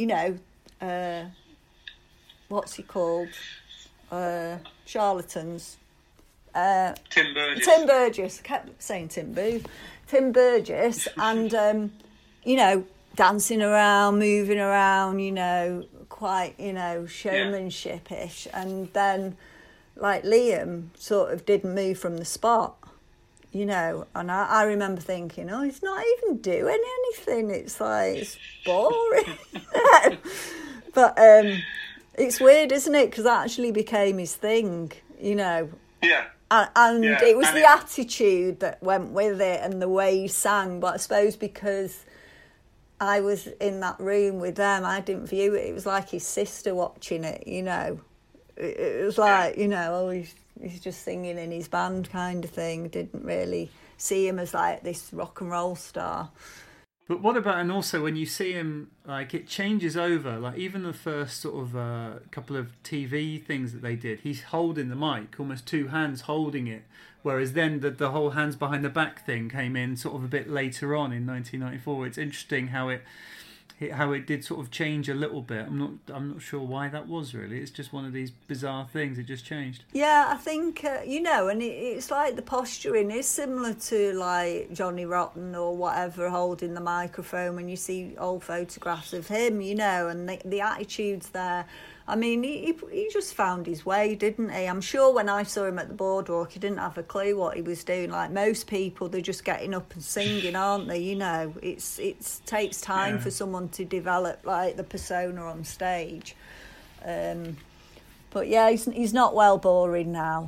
what's he called? Charlatans. Tim Burgess. Tim Burgess. I kept saying Tim Booth. Tim Burgess. And, dancing around, moving around, quite, showmanship-ish. And then, like, Liam sort of didn't move from the spot, and I remember thinking, he's not even doing anything. It's like, it's boring. But it's weird, isn't it? Because that actually became his thing, Yeah. And it was the attitude that went with it and the way he sang. But I suppose because I was in that room with them, I didn't view it. It was like his sister watching it, It was like, he's just singing in his band kind of thing. Didn't really see him as like this rock and roll star. But what about, and also when you see him, like, it changes over, like even the first sort of couple of TV things that they did, he's holding the mic, almost two hands holding it, whereas then the whole hands behind the back thing came in sort of a bit later on in 1994. It's interesting how it did sort of change a little bit. I'm not sure why that was really. It's just one of these bizarre things. It just changed. Yeah, I think and it's like the posturing is similar to like Johnny Rotten or whatever holding the microphone when you see old photographs of him, and the attitudes there. I mean, he just found his way, didn't he? I'm sure when I saw him at the boardwalk, he didn't have a clue what he was doing. Like most people, they're just getting up and singing, aren't they? It takes time for someone to develop like the persona on stage. But yeah, he's not well boring now.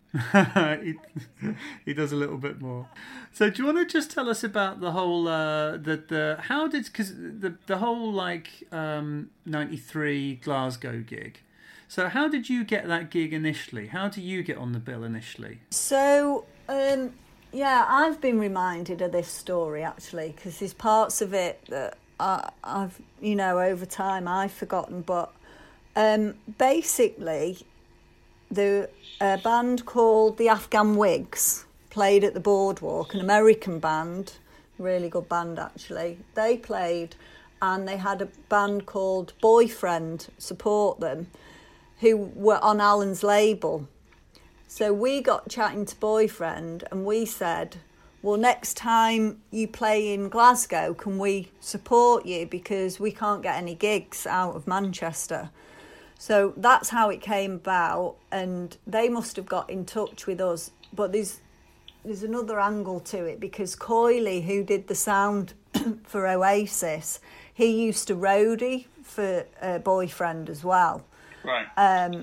He does a little bit more. So do you want to just tell us about the whole because the whole like 93 Glasgow gig, so how did you get that gig initially? How do you get on the bill initially? So I've been reminded of this story actually, because there's parts of it that I've over time I've forgotten, but basically the band called the Afghan Whigs played at the Boardwalk, an American band, really good band actually. They played, and they had a band called Boyfriend support them, who were on Alan's label. So we got chatting to Boyfriend and we said, well, next time you play in Glasgow, can we support you, because we can't get any gigs out of Manchester. So that's how it came about, and they must have got in touch with us. But there's another angle to it, because Coyley, who did the sound for Oasis, he used to roadie for Boyfriend as well. Right.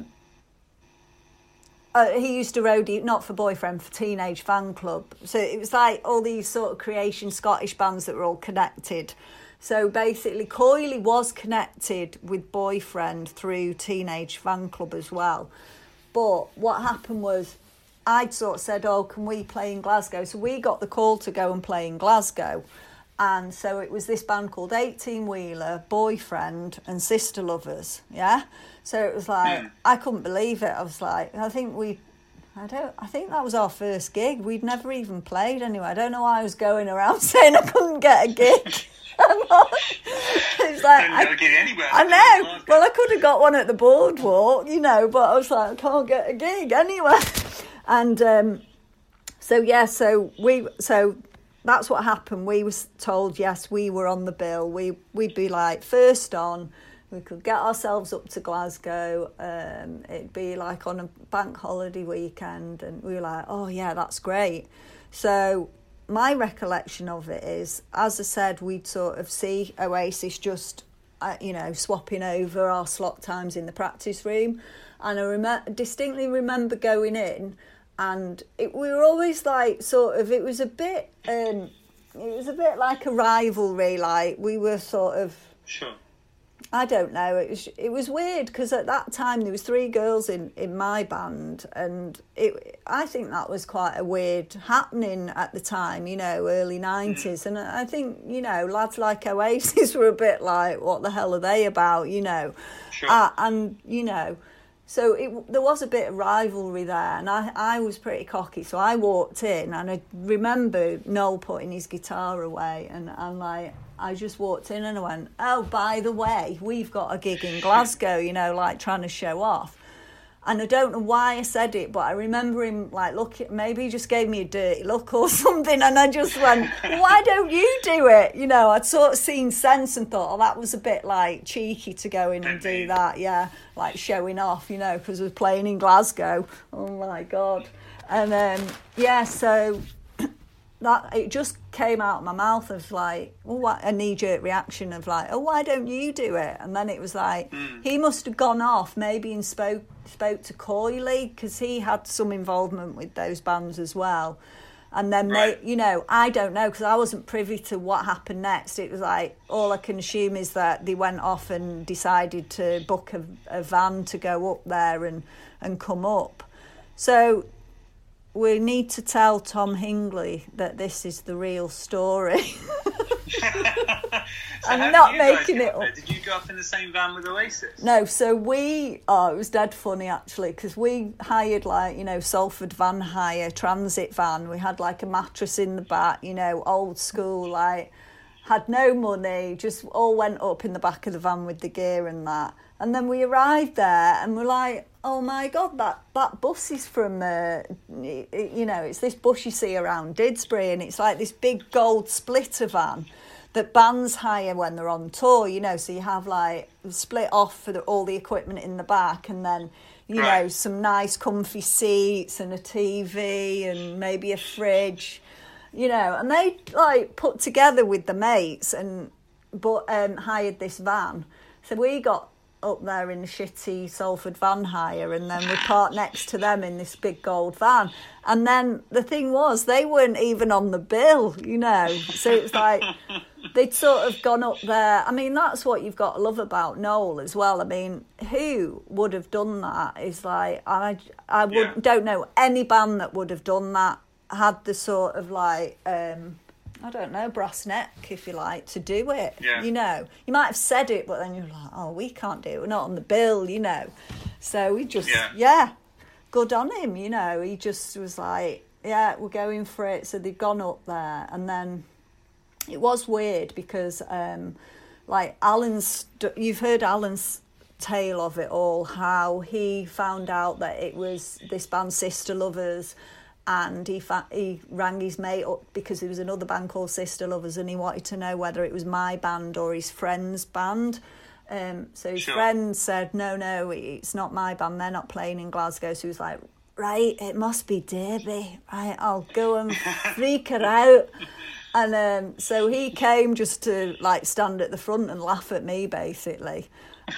He used to roadie, not for Boyfriend, for Teenage Fan Club. So it was like all these sort of creation Scottish bands that were all connected. So basically, Coyley was connected with Boyfriend through Teenage Fan Club as well. But what happened was, I'd sort of said, can we play in Glasgow? So we got the call to go and play in Glasgow. And so it was this band called 18 Wheeler, Boyfriend and Sister Lovers, yeah? So it was like, I couldn't believe it. I was like, I think that was our first gig. We'd never even played anyway. I don't know why I was going around saying I couldn't get a gig. It's like, Didn't get a gig anywhere. I know. Well, I could have got one at the Boardwalk, but I was like, I can't get a gig anywhere. And so that's what happened. We was told, yes, we were on the bill. We'd be like first on. We could get ourselves up to Glasgow. It'd be like on a bank holiday weekend, and we were like, oh yeah, that's great. So my recollection of it is, as I said, we'd sort of see Oasis just, swapping over our slot times in the practice room. And I distinctly remember going in, and we were always like it was a bit like a rivalry. Like we were sort of, sure, I don't know. It was weird because at that time there was 3 girls in my band, and I think that was quite a weird happening at the time, you know, early 90s. And I think, you know, lads like Oasis were a bit like, what the hell are they about, you know? Sure. And, you know, so there was a bit of rivalry there, and I was pretty cocky, so I walked in, and I remember Noel putting his guitar away, and I'm like, I just walked in and I went, oh, by the way, we've got a gig in Glasgow, you know, like trying to show off. And I don't know why I said it, but I remember him like, look, maybe he just gave me a dirty look or something, and I just went, why don't you do it? You know, I'd sort of seen sense and thought, oh, that was a bit like cheeky to go in and do that, yeah, like showing off, you know, because I was playing in Glasgow. Oh my God. And yeah, so that it just came out of my mouth of like, oh, what a knee-jerk reaction of like, oh, why don't you do it? And then it was like, he must have gone off maybe and spoke to Coyley, because he had some involvement with those bands as well. And then, Right. you know, I don't know, because I wasn't privy to what happened next. It was like, all I can assume is that they went off and decided to book a van to go up there and come up. So we need to tell Tom Hingley that this is the real story. So I'm how not did you guys making get it up there? up. Did you go up in the same van with Oasis? No, so it was dead funny actually, because we hired like, you know, Salford van hire, transit van. We had like a mattress in the back, you know, old school, like, had no money, just all went up in the back of the van with the gear and that. And then we arrived there and we're like, oh my God, that bus is from, you know, it's this bus you see around Didsbury, and it's like this big gold splitter van that bands hire when they're on tour, you know, so you have like split off for all the equipment in the back, and then, you Right. know, some nice comfy seats and a TV and maybe a fridge, you know, and they like put together with the mates but hired this van. So we got up there in the shitty Salford van hire, and then we parked next to them in this big gold van. And then the thing was, they weren't even on the bill, you know, so it's like they'd sort of gone up there. I mean, that's what you've got to love about Noel as well. I mean, who would have done that is like, don't know any band that would have done that, had the sort of like, I don't know, brass neck, if you like, to do it. Yeah. You know, you might have said it, but then you're like, oh, we can't do it. We're not on the bill, you know. So we just, good on him, you know. He just was like, yeah, we're going for it. So they'd gone up there. And then it was weird because, like, you've heard Alan's tale of it all, how he found out that it was this band, Sister Lovers, and he rang his mate up because there was another band called Sister Lovers, and he wanted to know whether it was my band or his friend's band. So his friend said, no, it's not my band, they're not playing in Glasgow. So he was like, right, it must be Debbie, right, I'll go and freak her out. And so he came just to like stand at the front and laugh at me, basically.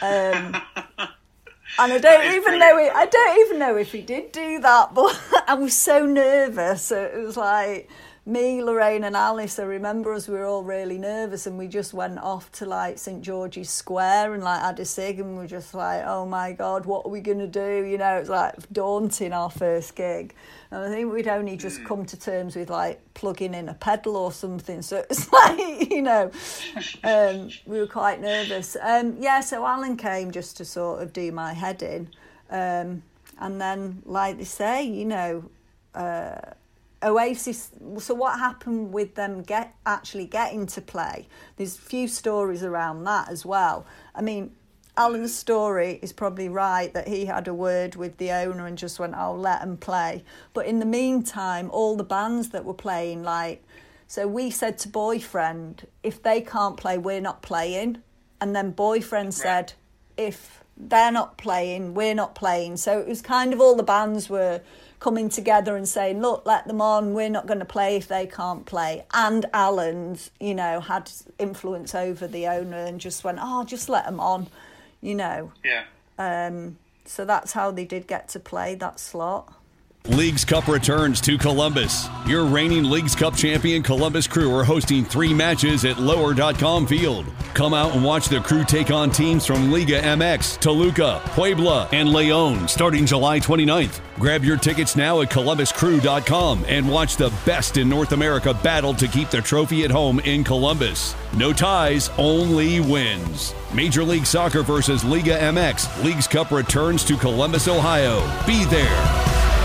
And I don't even know if he did do that, but I was so nervous. It was like me, Lorraine and Alice, I remember us, we were all really nervous, and we just went off to like St George's Square and like had a cig, and we were just like, oh my God, what are we going to do? You know, it's like daunting, our first gig. And I think we'd only just come to terms with like plugging in a pedal or something. So it was like, you know, we were quite nervous. So Alan came just to sort of do my head in. And then, like they say, you know, Oasis, so what happened with them actually getting to play? There's a few stories around that as well. I mean, Alan's story is probably right, that he had a word with the owner and just went, I'll let them play. But in the meantime, all the bands that were playing, like, so we said to Boyfriend, if they can't play, we're not playing. And then Boyfriend said, if they're not playing, we're not playing. So it was kind of all the bands were coming together and saying, look, let them on, we're not going to play if they can't play. And Alan's, you know, had influence over the owner and just went, oh, just let them on, you know. Yeah. So that's how they did get to play that slot. Leagues Cup returns to Columbus. Your reigning Leagues Cup champion Columbus Crew are hosting 3 matches at Lower.com Field. Come out and watch the Crew take on teams from Liga MX, Toluca, Puebla, and León starting July 29th. Grab your tickets now at ColumbusCrew.com and watch the best in North America battle to keep the trophy at home in Columbus. No ties, only wins. Major League Soccer versus Liga MX. Leagues Cup returns to Columbus, Ohio. Be there.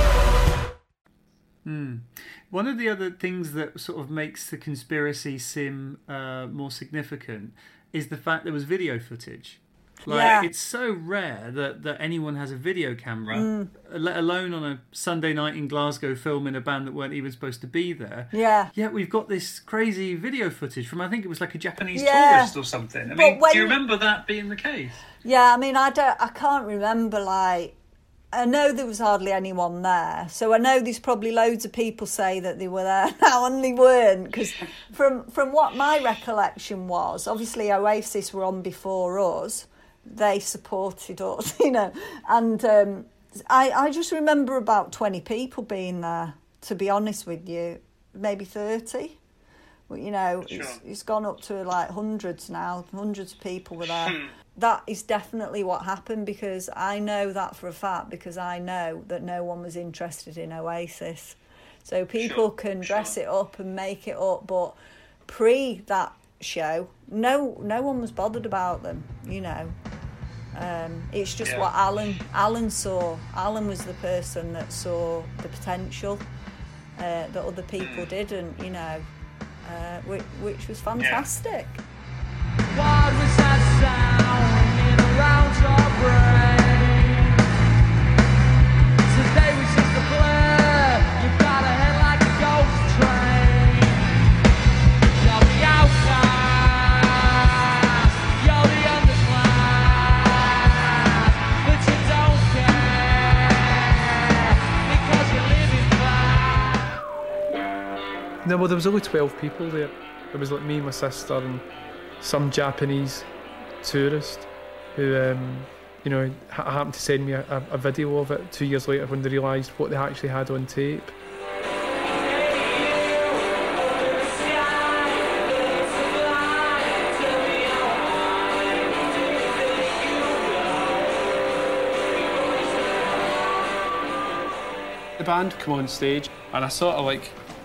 One of the other things that sort of makes the conspiracy seem more significant is the fact there was video footage. It's so rare that anyone has a video camera, let alone on a Sunday night in Glasgow filming a band that weren't even supposed to be there. Yeah. Yet we've got this crazy video footage from, I think it was like a Japanese tourist or something. I mean, do you remember that being the case? Yeah, I mean, I can't remember, I know there was hardly anyone there, so I know there's probably loads of people say that they were there now and they weren't, because from what my recollection was, obviously Oasis were on before us, they supported us, and I just remember about 20 people being there, to be honest with you, maybe 30. Sure. It's gone up to like hundreds now, hundreds of people were there. That is definitely what happened, because I know that for a fact, because I know that no one was interested in Oasis. So people can dress it up and make it up, but pre that show, no one was bothered about them, It's just what Alan saw. Alan was the person that saw the potential that other people didn't, which was fantastic. What was that sound in around your brain? Today was just a blur. You've got a head like a ghost train. You're the outcast, you're the underclass, but you don't care because you're living fast. No, well, there was only 12 people there. It was like me, my sister, and some Japanese tourist who, happened to send me a video of it 2 years later when they realised what they actually had on tape. The band come on stage and I sort of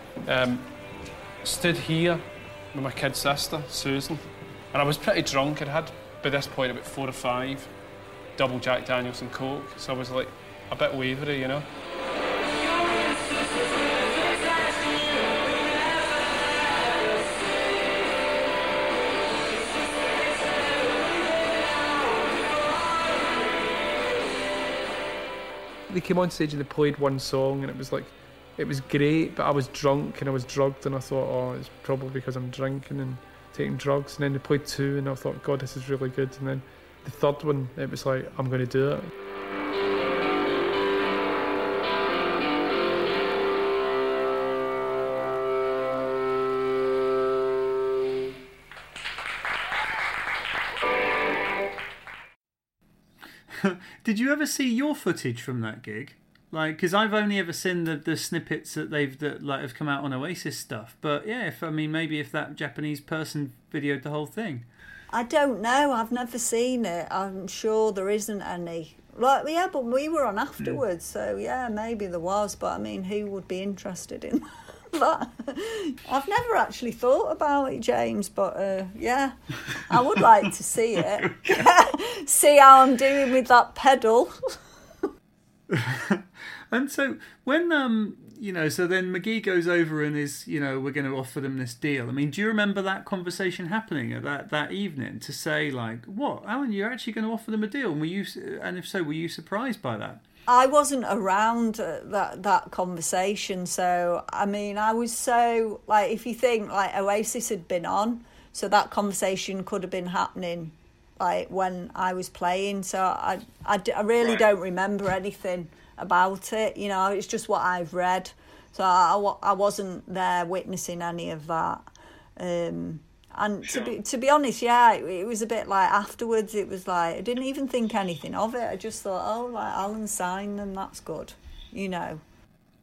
stood here with my kid sister, Susan, and I was pretty drunk. I'd had, by this point, about 4 or 5 double Jack Daniels and Coke, so I was a bit wavery, They came on stage and they played one song and it was great, but I was drunk and I was drugged and I thought, it's probably because I'm drinking and taking drugs. And then they played 2 and I thought, God, this is really good. And then the third one, it was like, I'm going to do it. Did you ever see your footage from that gig? Because I've only ever seen the snippets that have come out on Oasis stuff. But yeah, maybe if that Japanese person videoed the whole thing. I don't know. I've never seen it. I'm sure there isn't any. But we were on afterwards, so yeah, maybe there was. But who would be interested in that? I've never actually thought about it, James. But yeah, I would like to see it. See how I'm doing with that pedal. And so when so then McGee goes over and is, we're going to offer them this deal. Do you remember that conversation happening at that evening to say what, Alan, you're actually going to offer them a deal? And if so, were you surprised by that? I wasn't around that conversation, so I was so if you think Oasis had been on, so that conversation could have been happening when I was playing. So I really don't remember anything about it. It's just what I've read. So I wasn't there witnessing any of that. And sure. to be honest, yeah, it was a bit afterwards. It was I didn't even think anything of it. I just thought, Alan signed them. That's good,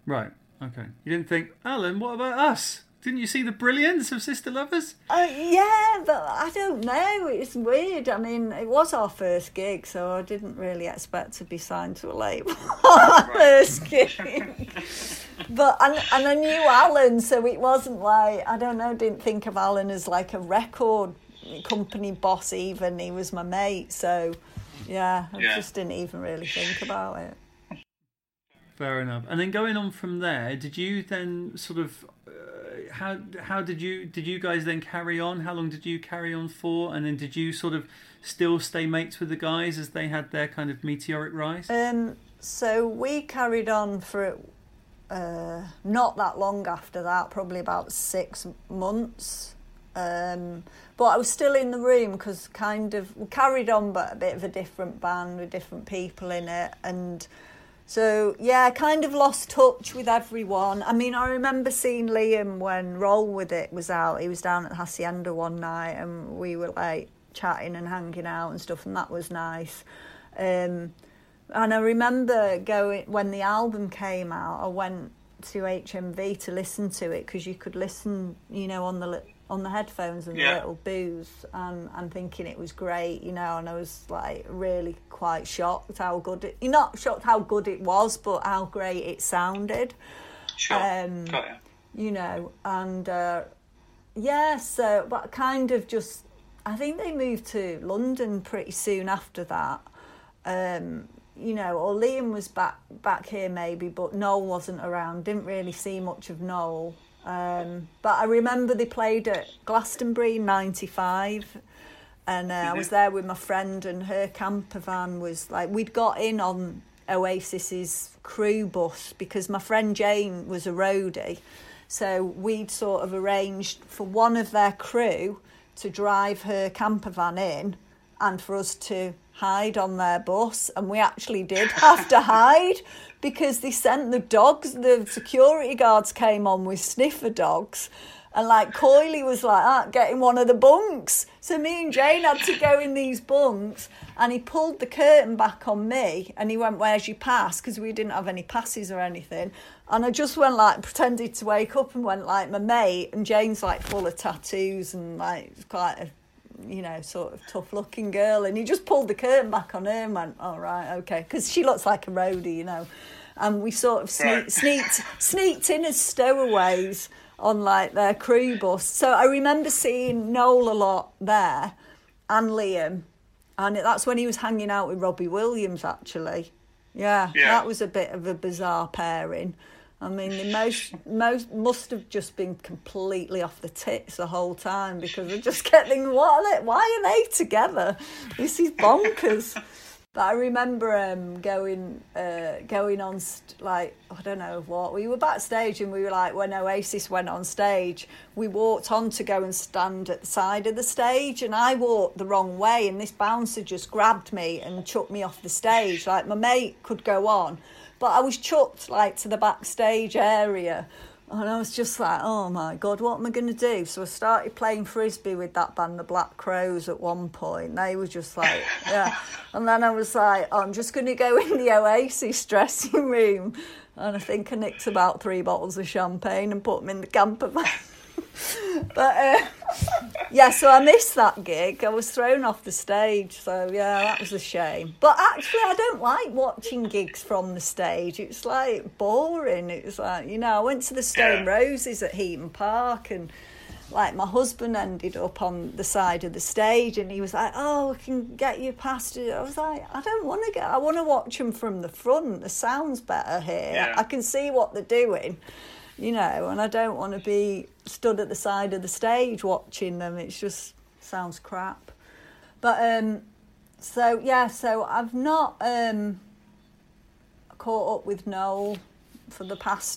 Right. Okay. You didn't think, Alan, what about us? Didn't you see the brilliance of Sister Lovers? Yeah, but I don't know. It's weird. I mean, it was our first gig, so I didn't really expect to be signed to a label on our first gig. But and I knew Alan, so it wasn't like, I don't know, didn't think of Alan as like a record company boss even. He was my mate, so yeah, I just didn't even really think about it. Fair enough. And then going on from there, did you then sort of how did you guys then carry on? How long did you carry on for? And then did you sort of still stay mates with the guys as they had their kind of meteoric rise? So we carried on for not that long after that, probably about 6 months. But I was still in the room because we carried on, but a bit of a different band with different people in it. And so, yeah, I kind of lost touch with everyone. I mean, I remember seeing Liam when Roll With It was out. He was down at the Hacienda one night and we were like chatting and hanging out and stuff, and that was nice. And I remember when the album came out, I went to HMV to listen to it because you could listen, on the headphones and the little booths, and thinking it was great, and I was like really quite shocked how good it, not shocked how good it was, but how great it sounded. Sure. Got you. And so, but kind of just, I think they moved to London pretty soon after that. Or Liam was back here maybe, but Noel wasn't around. Didn't really see much of Noel. But I remember they played at Glastonbury in '95, and I was there with my friend, and her camper van was like, we'd got in on Oasis's crew bus because my friend Jane was a roadie, so we'd sort of arranged for one of their crew to drive her camper van in and for us to hide on their bus, and we actually did have to hide because they sent the dogs, the security guards came on with sniffer dogs, and like Coyley was like getting one of the bunks, so me and Jane had to go in these bunks, and he pulled the curtain back on me and he went, "Where's your pass?" because we didn't have any passes or anything, and I just went like, pretended to wake up and went like, "My mate," and Jane's like full of tattoos and like quite a sort of tough-looking girl, and he just pulled the curtain back on her and went, "All right, okay," because she looks like a roadie, and we sort of sneaked in as stowaways on like their crew bus. So I remember seeing Noel a lot there, and Liam, and that's when he was hanging out with Robbie Williams, actually. Yeah, that was a bit of a bizarre pairing. I mean, the most must have just been completely off the tits the whole time, because I just kept thinking, why are they together? This is bonkers. But I remember going on, like, I don't know what, we were backstage, and we were like, when Oasis went on stage, we walked on to go and stand at the side of the stage, and I walked the wrong way, and this bouncer just grabbed me and chucked me off the stage. Like, my mate could go on, but I was chucked like to the backstage area, and I was just like, oh my God, what am I going to do? So I started playing frisbee with that band, the Black Crows, at one point. They were just like, yeah. And then I was like, I'm just going to go in the Oasis dressing room. And I think I nicked about 3 bottles of champagne and put them in the camper van. But so I missed that gig. I was thrown off the stage, so yeah, that was a shame. But actually, I don't like watching gigs from the stage. It's like boring. It's like, I went to the Stone Roses at Heaton Park, and like my husband ended up on the side of the stage, and he was like, "Oh, I can get you past it." I was like, I don't want to I want to watch them from the front. The sound's better here. I can see what they're doing. And I don't want to be stood at the side of the stage watching them. It just sounds crap. But, so I've not caught up with Noel for the past,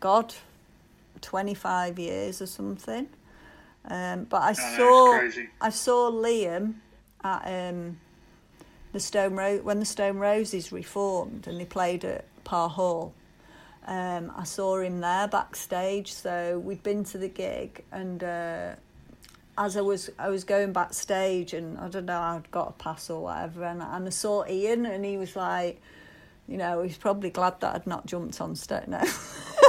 25 years or something. But I saw Liam at when the Stone Roses reformed, and they played at Parr Hall. I saw him there backstage, so we'd been to the gig, and as I was going backstage, and I don't know, I'd got a pass or whatever, and I saw Ian, and he was like, he's probably glad that I'd not jumped on stage. No.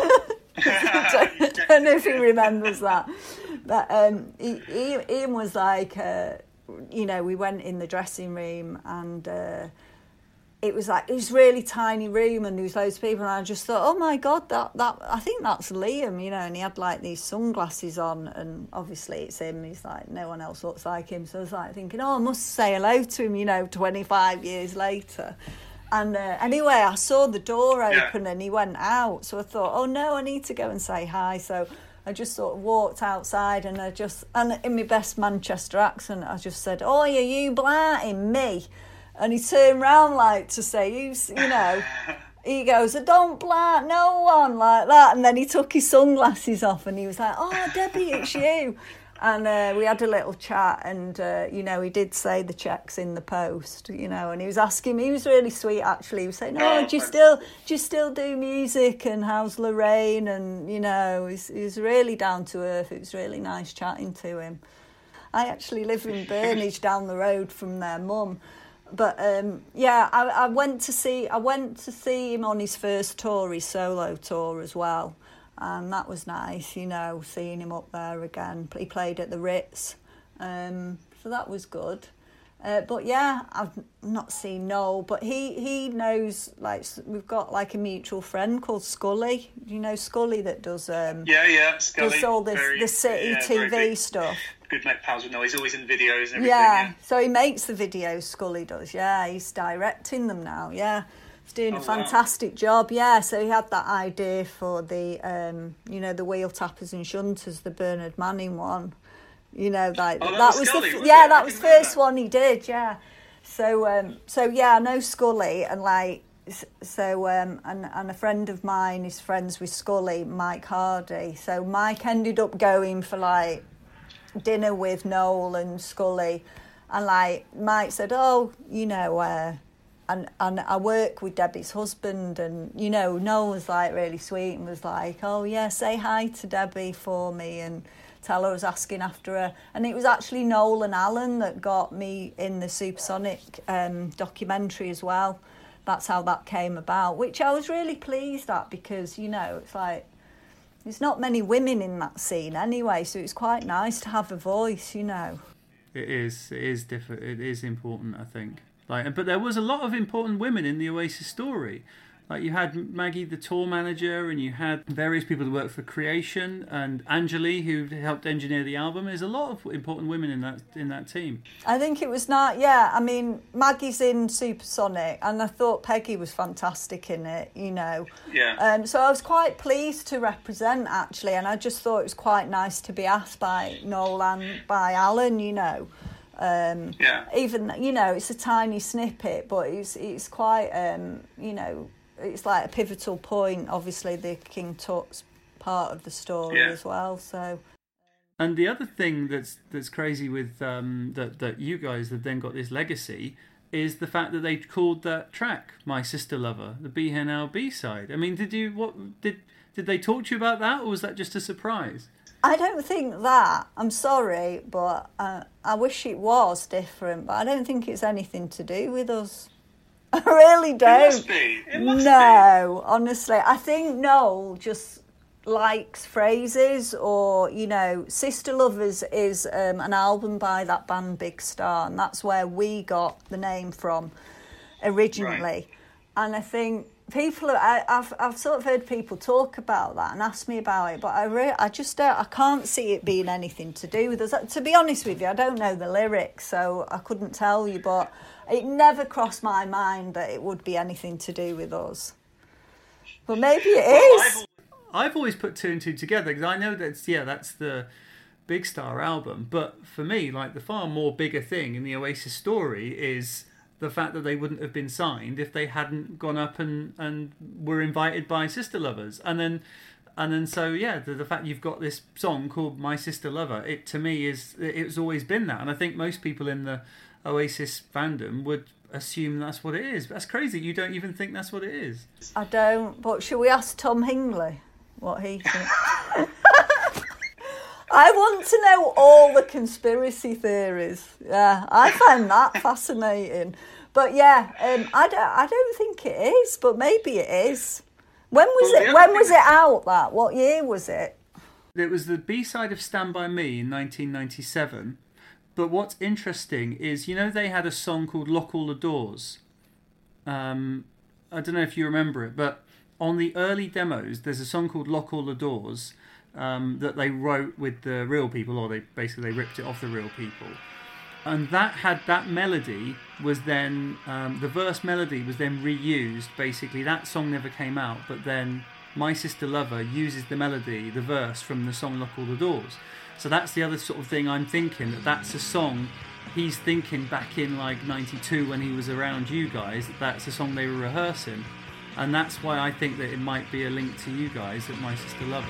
I don't know if he remembers that. But Ian was like, we went in the dressing room and it was really tiny room and there was loads of people and I just thought, oh my God, that I think that's Liam, and he had like these sunglasses on and obviously it's him. He's like, no one else looks like him. So I was like thinking, I must say hello to him, 25 years later. And anyway, I saw the door open and he went out. So I thought, oh no, I need to go and say hi. So I just sort of walked outside and and in my best Manchester accent, I just said, oh, are you blarting me? And he turned round like to say, he goes, I don't blart no one like that. And then he took his sunglasses off and he was like, oh, Debbie, it's you. And we had a little chat and, he did say the check's in the post, and he was asking me, he was really sweet actually. He was saying, do you still do music and how's Lorraine? And, he was really down to earth. It was really nice chatting to him. I actually live in Burnage down the road from their mum. But, I went to see him on his first tour, his solo tour as well. And that was nice, seeing him up there again. He played at the Ritz, so that was good. But yeah, I've not seen Noel, but he knows, like, we've got like a mutual friend called Scully. Do you know Scully that does Scully. does all the City TV stuff? Good mate pals with Noel. He's always in videos and everything. Yeah, so he makes the videos, Scully does. Yeah, he's directing them now. Yeah. He's doing a fantastic job, yeah. So he had that idea for the, the wheel tappers and shunters, the Bernard Manning one. That was Scully, that was the first one he did, yeah. So I know Scully and and a friend of mine is friends with Scully, Mike Hardy. So Mike ended up going for like dinner with Noel and Scully, and like Mike said, And I work with Debbie's husband and, Noel was like really sweet and was like, oh yeah, say hi to Debbie for me and tell her I was asking after her. And it was actually Noel and Alan that got me in the Supersonic documentary as well. That's how that came about, which I was really pleased at because, it's like, there's not many women in that scene anyway, so it's quite nice to have a voice, It is different. It is important, I think. But there was a lot of important women in the Oasis story. Like you had Maggie, the tour manager, and you had various people who worked for Creation, and Angeli, who helped engineer the album. There's a lot of important women in that team. I think it was not. Yeah, I mean Maggie's in Supersonic, and I thought Peggy was fantastic in it. Yeah. So I was quite pleased to represent actually, and I just thought it was quite nice to be asked by Noel and by Alan. Even it's a tiny snippet, but it's quite it's like a pivotal point. Obviously, the King Tut's part of the story as well. So, and the other thing that's crazy with that you guys have then got this legacy is the fact that they called that track "My Sister Lover," the Be Here Now B-side. I mean, did they talk to you about that, or was that just a surprise? I don't think that. I'm sorry, but I wish it was different. But I don't think it's anything to do with us. I really don't. It must be. Honestly, I think Noel just likes phrases, or Sister Lovers is an album by that band Big Star, and that's where we got the name from originally. Right. And I think people, I've sort of heard people talk about that and ask me about it, but I just don't. I can't see it being anything to do with us. To be honest with you, I don't know the lyrics, so I couldn't tell you. But it never crossed my mind that it would be anything to do with us. But maybe it is. I've always put two and two together because I know that's the Big Star album. But for me, like the far more bigger thing in the Oasis story is the fact that they wouldn't have been signed if they hadn't gone up and were invited by Sister Lovers. And then so, the fact you've got this song called My Sister Lover, it to me it's always been that. And I think most people in the Oasis fandom would assume that's what it is. That's crazy. You don't even think that's what it is. I don't, but should we ask Tom Hingley what he thinks? I want to know all the conspiracy theories. Yeah, I find that fascinating. But I don't think it is, but maybe it is. When was it out? That what year was it? It was the B-side of Stand By Me in 1997. But what's interesting is, they had a song called Lock All the Doors. I don't know if you remember it, but on the early demos, there's a song called Lock All the Doors that they wrote with the Real People, or they ripped it off the Real People. And that melody was then, the verse melody was then reused. Basically, that song never came out, but then My Sister Lover uses the melody, the verse from the song Lock All the Doors. So that's the other sort of thing I'm thinking, that's a song he's thinking back in like 92 when he was around you guys, that's a song they were rehearsing. And that's why I think that it might be a link to you guys at My Sister Lover.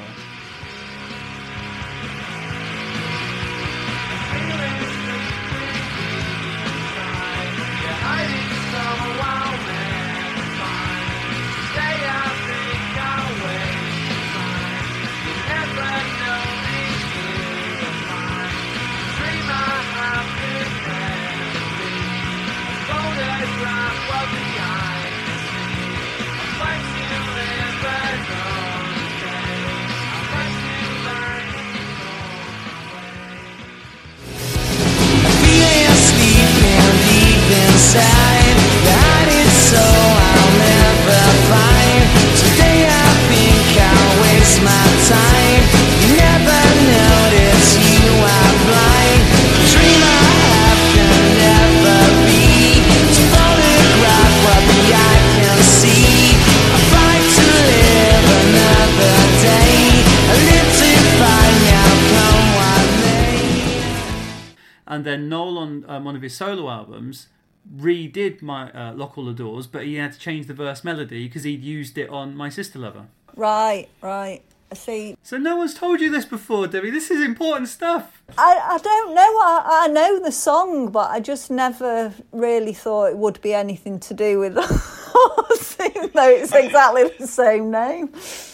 And then Noel on one of his solo albums redid my Lock All the Doors, but he had to change the verse melody because he'd used it on My Sister Lover. Right. I see. So no one's told you this before, Debbie. This is important stuff. I don't know. I know the song, but I just never really thought it would be anything to do with us, even though it's exactly the same name.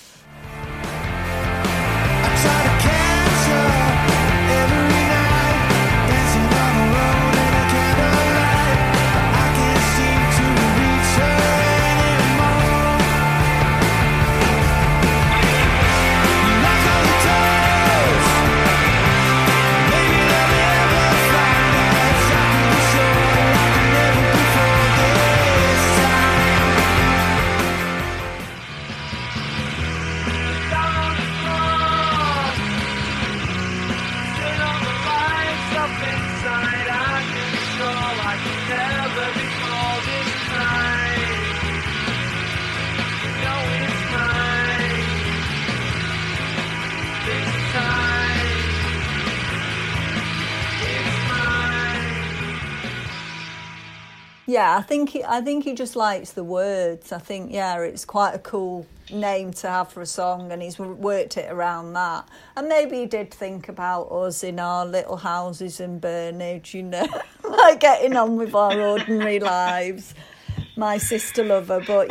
Yeah, I think he just likes the words. I think, it's quite a cool name to have for a song, and he's worked it around that. And maybe he did think about us in our little houses in Burnage, like getting on with our ordinary lives. My Sister Lover, but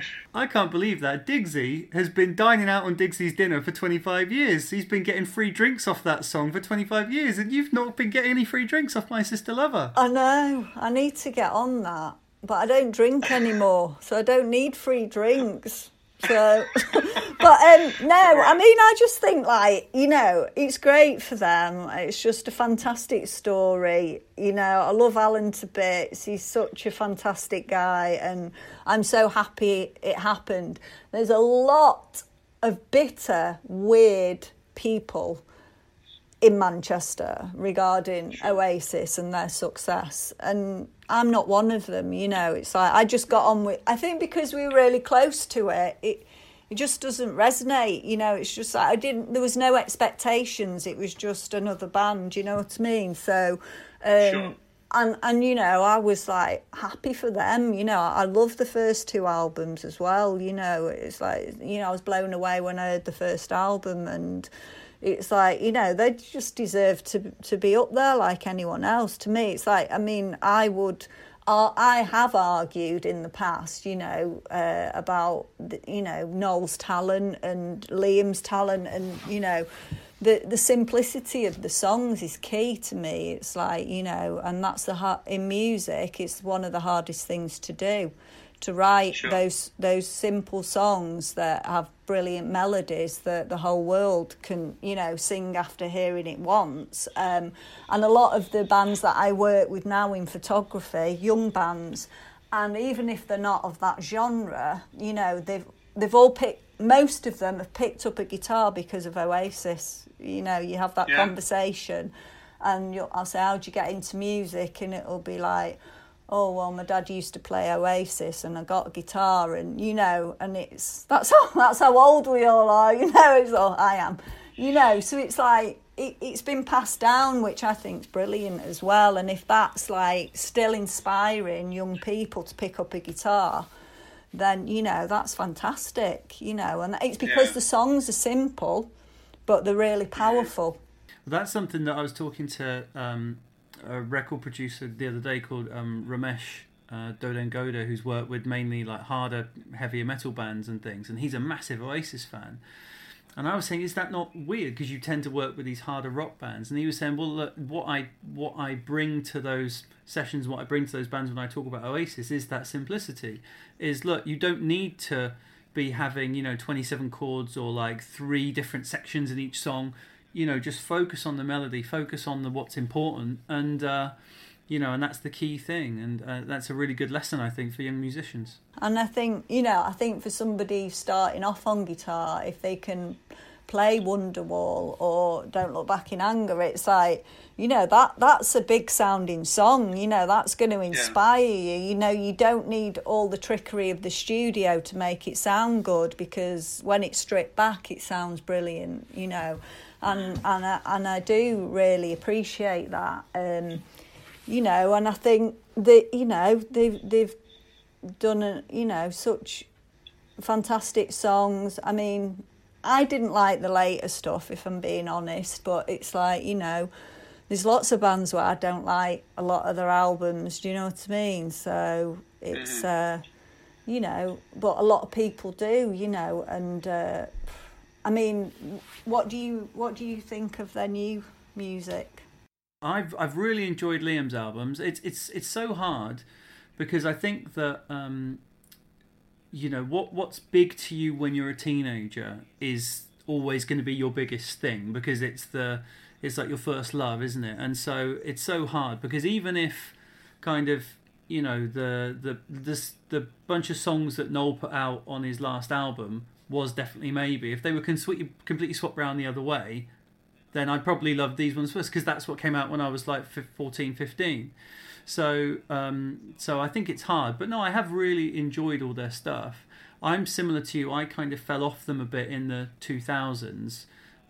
I can't believe that. Diggsy has been dining out on Diggsy's dinner for 25 years. He's been getting free drinks off that song for 25 years, and you've not been getting any free drinks off My Sister Lover. I know. I need to get on that, but I don't drink anymore, so I don't need free drinks. So, but no, I mean, I just think it's great for them. It's just a fantastic story. I love Alan to bits. He's such a fantastic guy, and I'm so happy it happened. There's a lot of bitter, weird people in Manchester regarding Oasis and their success, and I'm not one of them. It's like I just got on with. I think because we were really close to it, it just doesn't resonate. It's just like there was no expectations. It was just another band. You know what I mean? So, sure. And I was like happy for them. I love the first two albums as well. It's like I was blown away when I heard the first album, and it's like, they just deserve to be up there like anyone else. To me, it's like, I mean, I have argued in the past, about, Noel's talent and Liam's talent, and, the simplicity of the songs is key to me. It's like, and that's in music, it's one of the hardest things to do. to write Sure. those simple songs that have brilliant melodies that the whole world can, you know, sing after hearing it once. And a lot of the bands that I work with now in photography, young bands, and even if they're not of that genre, you know, they've all most of them have picked up a guitar because of Oasis. You know, you have that conversation, and I'll say, "How'd you get into music?" And it'll be like, "Oh, well, my dad used to play Oasis, and I got a guitar," and you know, and that's how old we all are, you know. It's all I am, you know. So it's like it's been passed down, which I think is brilliant as well. And if that's like still inspiring young people to pick up a guitar, then you know that's fantastic, you know. And it's because the songs are simple, but they're really powerful. That's something that I was talking to a record producer the other day called Ramesh Dodengoda, who's worked with mainly like harder, heavier metal bands and things, and he's a massive Oasis fan. And I was saying, is that not weird? Because you tend to work with these harder rock bands. And he was saying, well, look, what I bring to those sessions, what I bring to those bands when I talk about Oasis is that simplicity. Is, look, you don't need to be having, you know, 27 chords or like 3 different sections in each song. You know, just focus on the melody, focus on what's important, and you know, and that's the key thing. And that's a really good lesson, I think, for young musicians. And I think, you know, for somebody starting off on guitar, if they can play Wonderwall or Don't Look Back in Anger, it's like, you know, that's a big sounding song, you know, that's going to inspire you. You know, you don't need all the trickery of the studio to make it sound good, because when it's stripped back, it sounds brilliant, you know. And I do really appreciate that, you know. And I think that, you know, they've done you know, such fantastic songs. I mean, I didn't like the later stuff, if I'm being honest, but it's like, you know, there's lots of bands where I don't like a lot of their albums. Do you know what I mean? So it's you know, but a lot of people do, you know, and. I mean, what do you think of their new music? I've really enjoyed Liam's albums. It's so hard, because I think that you know, what's big to you when you're a teenager is always going to be your biggest thing, because it's like your first love, isn't it? And so it's so hard, because even if kind of, you know, the bunch of songs that Noel put out on his last album was definitely Maybe, if they were completely swapped around the other way, then I'd probably love these ones first, because that's what came out when I was like 14, 15. So I think it's hard. But no, I have really enjoyed all their stuff. I'm similar to you. I kind of fell off them a bit in the 2000s.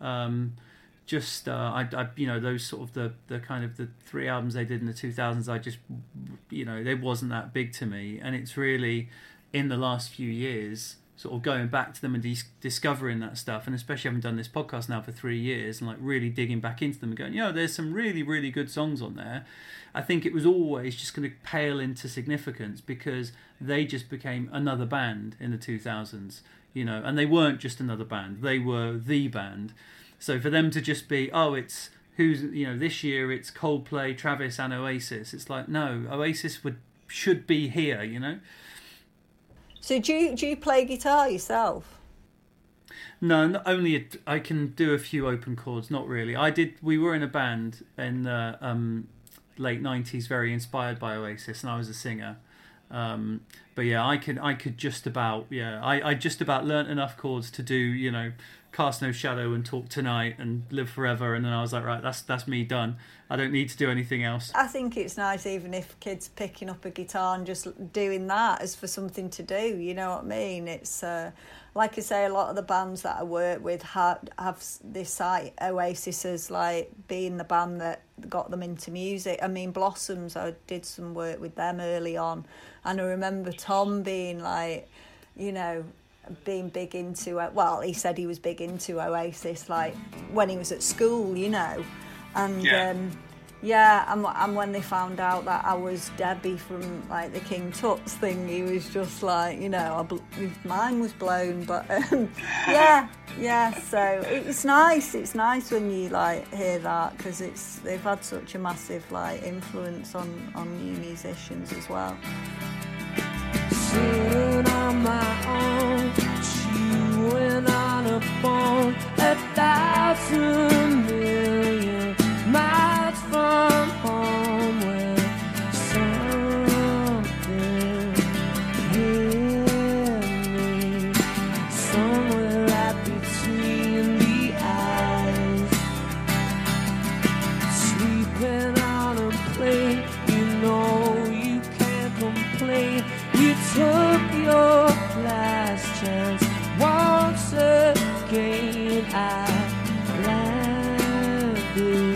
I you know, those sort of the kind of the 3 albums they did in the 2000s, I just, you know, they wasn't that big to me. And it's really in the last few years, sort of going back to them and discovering that stuff, and especially having done this podcast now for 3 years, and like really digging back into them and going, you know, there's some really, really good songs on there. I think it was always just going to pale into significance, because they just became another band in the 2000s, you know, and they weren't just another band, they were the band. So for them to just be, oh, it's who's, you know, this year it's Coldplay, Travis and Oasis, it's like, no, Oasis should be here, you know. So do you play guitar yourself? No, only I can do a few open chords. Not really. We were in a band in the late 90s, very inspired by Oasis, and I was a singer. But yeah, I could just about, I just about learnt enough chords to do, you know, Cast No Shadow and Talk Tonight and Live Forever, and then I was like, right, that's me done. I don't need to do anything else. I think it's nice, even if kids picking up a guitar and just doing that as for something to do, you know what I mean? It's like I say, a lot of the bands that I work with have this site Oasis as like being the band that got them into music. I mean, Blossoms, I did some work with them early on, and I remember Tom being like, you know, being big into it. Well, he said he was big into Oasis like when he was at school, you know, and and when they found out that I was Debbie from like the King Tut's thing, he was just like, you know, his mind was blown. But so it's nice when you like hear that, because they've had such a massive like influence on new musicians as well. sitting on my own, chewing on a bone, 1,000 million miles from home, where something hit me somewhere right between the eyes. Sleeping on a plane, you know you can't complain. You took your last chance once again. I landed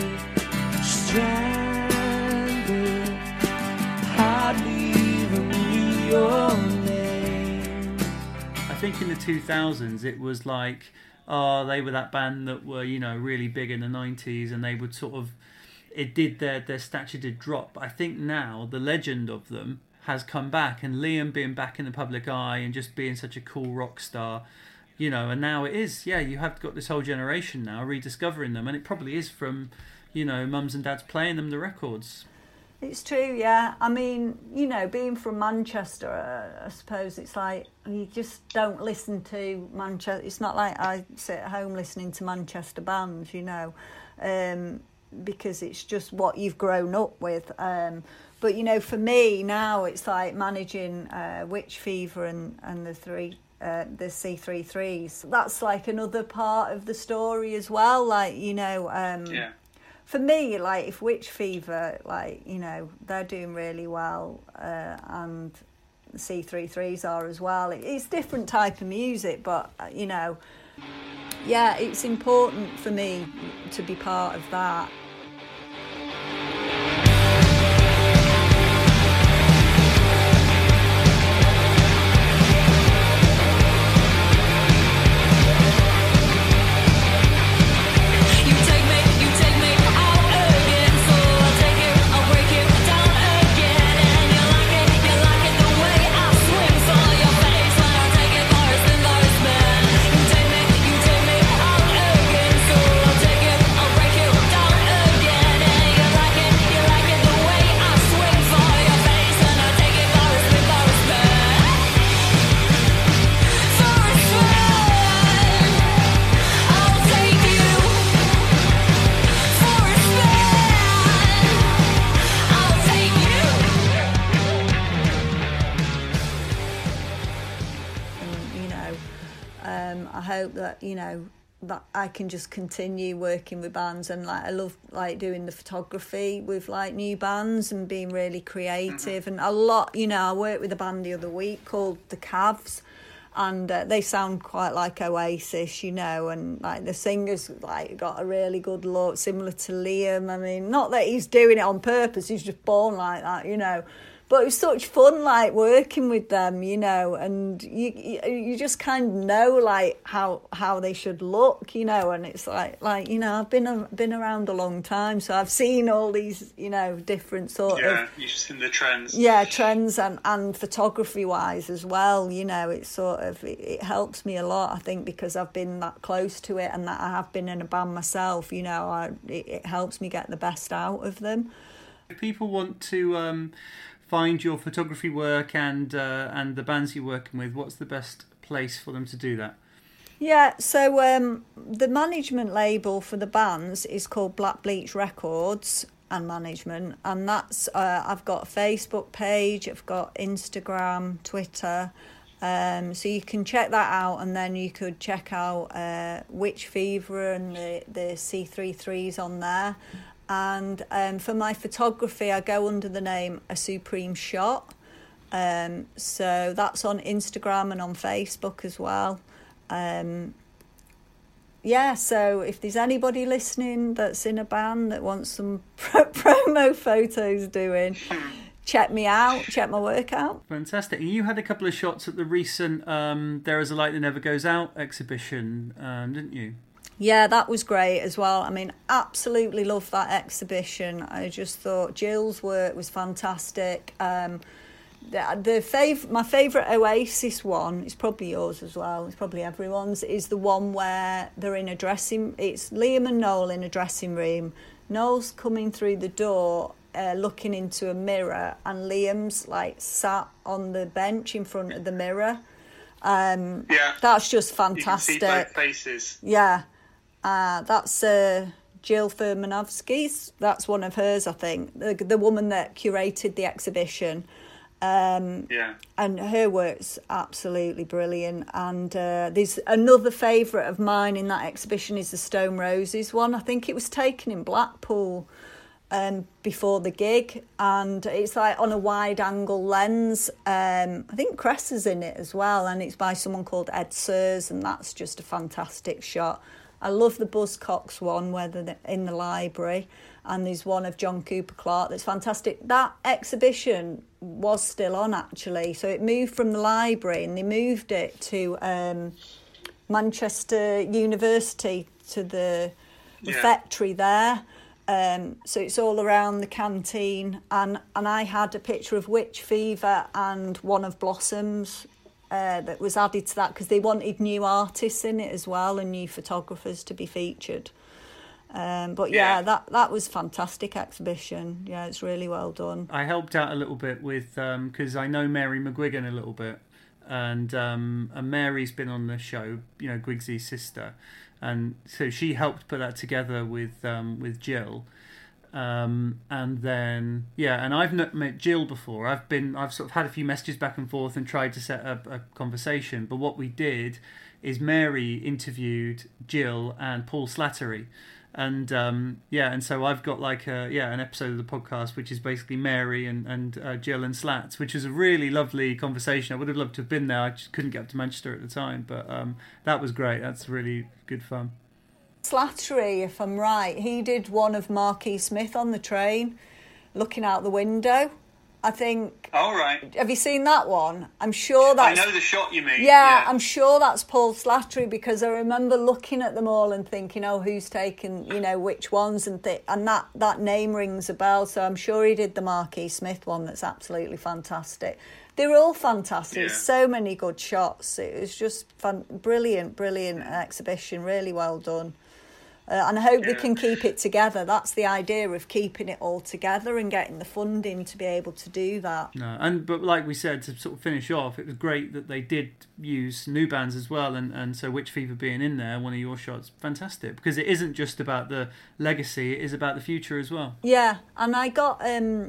stranded, hardly even knew your name. I think in the 2000s it was like, oh, they were that band that were, you know, really big in the 90s, and they would sort of, it did their stature did drop. But I think now the legend of them has come back, and Liam being back in the public eye and just being such a cool rock star, you know, and now it is, yeah, you have got this whole generation now rediscovering them, and it probably is from, you know, mums and dads playing them the records. It's true, yeah. I mean, you know, being from Manchester, I suppose it's like you just don't listen to Manchester. It's not like I sit at home listening to Manchester bands, you know, because it's just what you've grown up with. But, you know, for me now, it's like managing Witch Fever and the C33s. That's like another part of the story as well. Like, you know, Yeah. for me, like, if Witch Fever, like, you know, they're doing really well, and the C33s are as well. It's different type of music, but, you know, yeah, it's important for me to be part of that. I hope that, you know, that I can just continue working with bands, and like I love like doing the photography with like new bands and being really creative. And a lot, you know, I worked with a band the other week called The Cavs, and they sound quite like Oasis, you know, and like the singer's like got a really good look, similar to Liam. I mean, not that he's doing it on purpose, he's just born like that, you know. But it was such fun, like, working with them, you know, and you just kind of know, like, how they should look, you know, and it's like you know, I've been around a long time, so I've seen all these, you know, different sort of... Yeah, you've seen the trends. Yeah, trends and photography-wise as well, you know, it's sort of, it helps me a lot, I think, because I've been that close to it and that I have been in a band myself, you know, it helps me get the best out of them. If people want to... find your photography work and the bands you're working with, what's the best place for them to do that? Yeah, so the management label for the bands is called Black Bleach Records and Management, and that's I've got a Facebook page, I've got Instagram, Twitter, so you can check that out, and then you could check out Witch Fever and the C33s on there. And for my photography, I go under the name A Supreme Shot. So that's on Instagram and on Facebook as well. Yeah, so if there's anybody listening that's in a band that wants some promo photos doing, check me out, check my work out. Fantastic. And you had a couple of shots at the recent There Is a Light That Never Goes Out exhibition, didn't you? Yeah, that was great as well. I mean, absolutely loved that exhibition. I just thought Jill's work was fantastic. My favourite Oasis one, it's probably yours as well, it's probably everyone's, is the one where they're in a dressing... It's Liam and Noel in a dressing room. Noel's coming through the door looking into a mirror, and Liam's like sat on the bench in front of the mirror. That's just fantastic. You can see both faces. Yeah, that's Jill Furmanovsky's. That's one of hers, I think. The woman that curated the exhibition. And her work's absolutely brilliant. And there's another favourite of mine in that exhibition is the Stone Roses one. I think it was taken in Blackpool before the gig, and it's like on a wide angle lens. I think Cress is in it as well, and it's by someone called Ed Sears, and that's just a fantastic shot. I love the Buzzcocks one where they're in the library, and there's one of John Cooper Clarke that's fantastic. That exhibition was still on, actually, so it moved from the library and they moved it to Manchester University, to the refectory there. So it's all around the canteen, and I had a picture of Witch Fever and one of Blossoms that was added to that because they wanted new artists in it as well and new photographers to be featured. But that was a fantastic exhibition. Yeah, it's really well done. I helped out a little bit with because I know Mary McGuigan a little bit, and Mary's been on the show, you know, Gwigsy's sister, and so she helped put that together with Jill. And then and I've not met Jill before. I've sort of had a few messages back and forth and tried to set up a conversation. But what we did is Mary interviewed Jill and Paul Slattery, and and so I've got like an episode of the podcast which is basically Mary and Jill and Slats, which was a really lovely conversation. I would have loved to have been there. I just couldn't get up to Manchester at the time, but that was great. That's really good fun. Slattery, if I'm right, he did one of Marquis Smith on the train, looking out the window, I think. Oh, right. Have you seen that one? I'm sure that's... I know the shot you mean. Yeah, I'm sure that's Paul Slattery, because I remember looking at them all and thinking, oh, who's taken, you know, which ones, and that name rings a bell, so I'm sure he did the Marquis Smith one. That's absolutely fantastic. They were all fantastic. So many good shots. It was just brilliant exhibition. Really well done. And I hope they can keep it together. That's the idea of keeping it all together and getting the funding to be able to do that. No, but like we said, to sort of finish off, it was great that they did use new bands as well, and so Witch Fever being in there, one of your shots, fantastic, because it isn't just about the legacy, it is about the future as well. Yeah, and I got...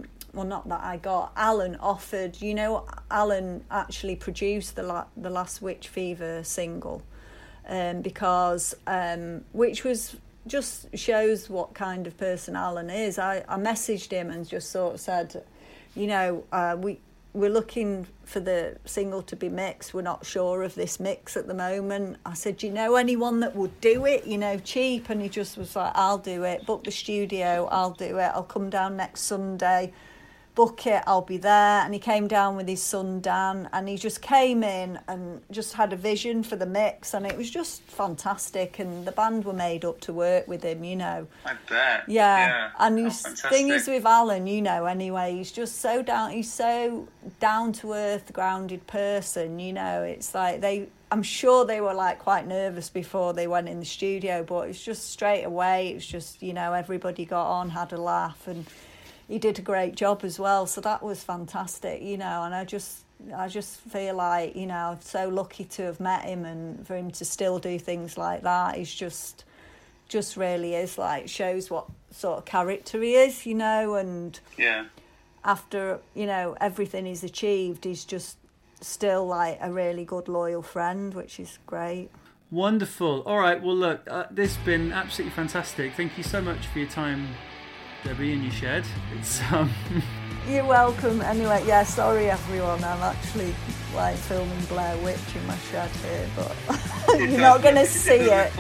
Alan offered, you know, Alan actually produced the last Witch Fever single, because which was just shows what kind of person Alan is. I messaged him and just sort of said, you know, we're looking for the single to be mixed. We're not sure of this mix at the moment. I said, do you know anyone that would do it, you know, cheap? And he just was like, I'll do it. Book the studio, I'll do it. I'll come down next Sunday. Book it, I'll be there. And he came down with his son Dan, and he just came in and just had a vision for the mix, and it was just fantastic, and the band were made up to work with him, you know. I bet. Yeah. And the thing is with Alan, you know, anyway, he's so down to earth, grounded person, you know. It's like I'm sure they were like quite nervous before they went in the studio, but it's just straight away, it's just, you know, everybody got on, had a laugh, and he did a great job as well, so that was fantastic, you know. And I just feel like, you know, I'm so lucky to have met him, and for him to still do things like that is just really is like, shows what sort of character he is, you know. And after, you know, everything he's achieved, he's just still like a really good loyal friend, which is great. Wonderful. All right, well look, this has been absolutely fantastic. Thank you so much for your time, Debbie, in your shed. It's You're welcome. Anyway, yeah, sorry everyone, I'm actually like filming Blair Witch in my shed here, but you're not going to see it.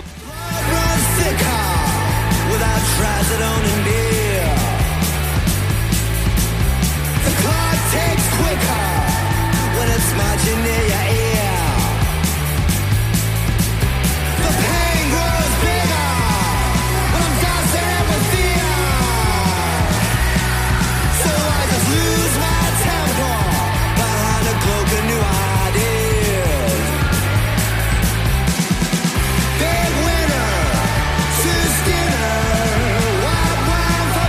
Without trazodone and beer, the clock takes quicker when it's marching near your ear. The pain grows bigger when I'm dancing with fear. So I just lose my temper behind a cloak of new ideas. Big winner, Sue Skinner, wild wine for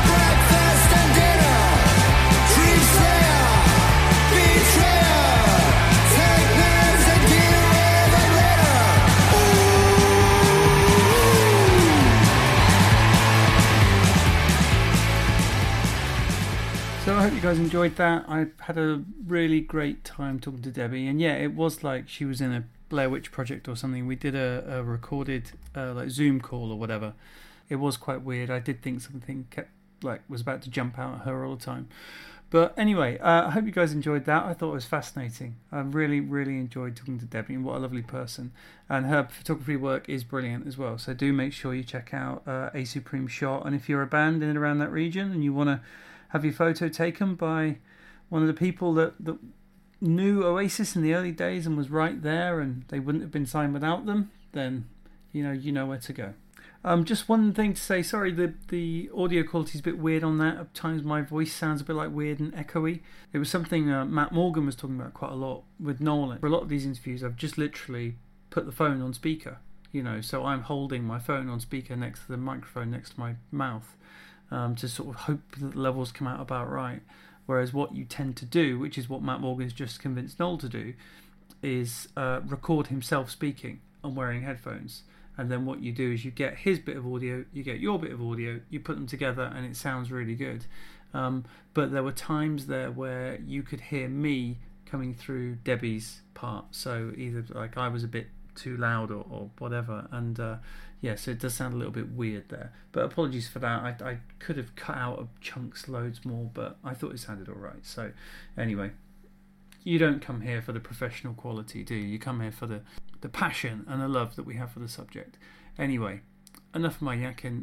I hope you guys enjoyed that. I had a really great time talking to Debbie, and yeah, it was like she was in a Blair Witch Project or something. We did a recorded like Zoom call or whatever. It was quite weird. I did think something was about to jump out at her all the time. But anyway, I hope you guys enjoyed that. I thought it was fascinating. I really, really enjoyed talking to Debbie, and what a lovely person. And her photography work is brilliant as well. So do make sure you check out A Supreme Shot. And if you're a band in and around that region and you want to have your photo taken by one of the people that knew Oasis in the early days and was right there, and they wouldn't have been signed without them, then you know where to go. Just one thing to say, sorry, the audio quality is a bit weird on that. At times my voice sounds a bit like weird and echoey. It was something Matt Morgan was talking about quite a lot with Nolan. For a lot of these interviews, I've just literally put the phone on speaker, so I'm holding my phone on speaker next to the microphone next to my mouth to sort of hope that the levels come out about right. Whereas what you tend to do, which is what Matt Morgan's just convinced Noel to do, is record himself speaking and wearing headphones. And then what you do is you get his bit of audio, you get your bit of audio, you put them together, and it sounds really good. But there were times there where you could hear me coming through Debbie's part. So either like I was a bit too loud or whatever. And so it does sound a little bit weird there. But apologies for that. I could have cut out of chunks loads more, but I thought it sounded all right. So anyway, you don't come here for the professional quality, do you? You come here for the passion and the love that we have for the subject. Anyway, enough of my yakking.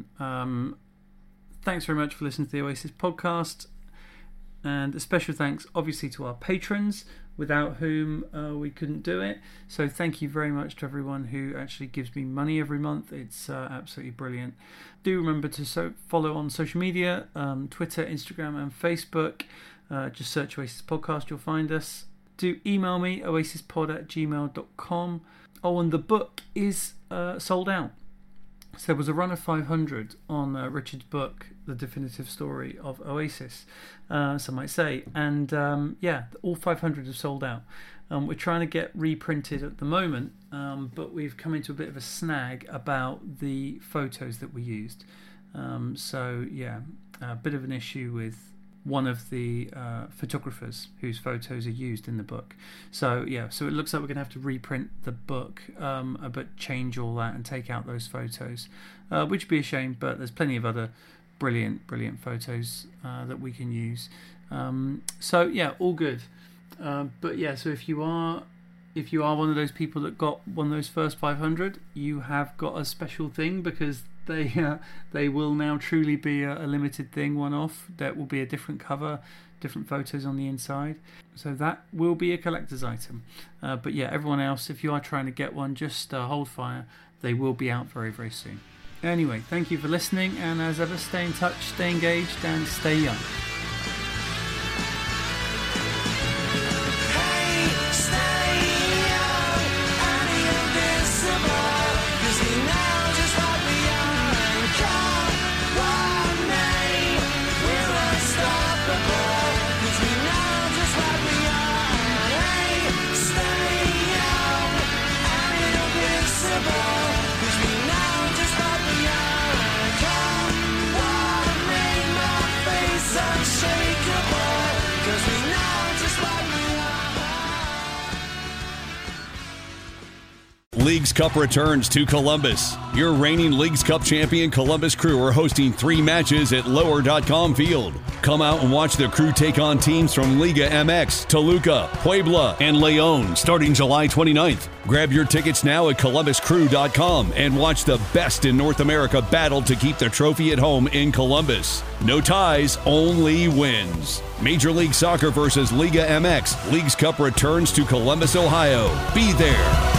Thanks very much for listening to the Oasis podcast, and a special thanks obviously to our patrons, without whom we couldn't do it. So thank you very much to everyone who actually gives me money every month. It's absolutely brilliant. Do remember to follow on social media, Twitter, Instagram and Facebook. Just search Oasis Podcast, you'll find us. Do email me, oasispod@gmail.com. Oh, and the book is sold out. So there was a run of 500 on Richard's book, The Definitive Story of Oasis, some might say. And all 500 have sold out. We're trying to get reprinted at the moment, but we've come into a bit of a snag about the photos that we used. A bit of an issue with one of the photographers whose photos are used in the book. So it looks like we're going to have to reprint the book, but change all that and take out those photos, which would be a shame, but there's plenty of other brilliant photos that we can use. All good. So if you are one of those people that got one of those first 500, you have got a special thing, because they will now truly be a limited thing, one-off. That will be a different cover, different photos on the inside. So that will be a collector's item. Everyone else, if you are trying to get one, just hold fire. They will be out very, very soon. Anyway, thank you for listening, and as ever, stay in touch, stay engaged, and stay young. Leagues Cup returns to Columbus. Your reigning Leagues Cup champion Columbus Crew are hosting 3 matches at Lower.com Field. Come out and watch the Crew take on teams from Liga MX, Toluca, Puebla, and León starting July 29th. Grab your tickets now at ColumbusCrew.com and watch the best in North America battle to keep the trophy at home in Columbus. No ties, only wins. Major League Soccer versus Liga MX. Leagues Cup returns to Columbus, Ohio. Be there.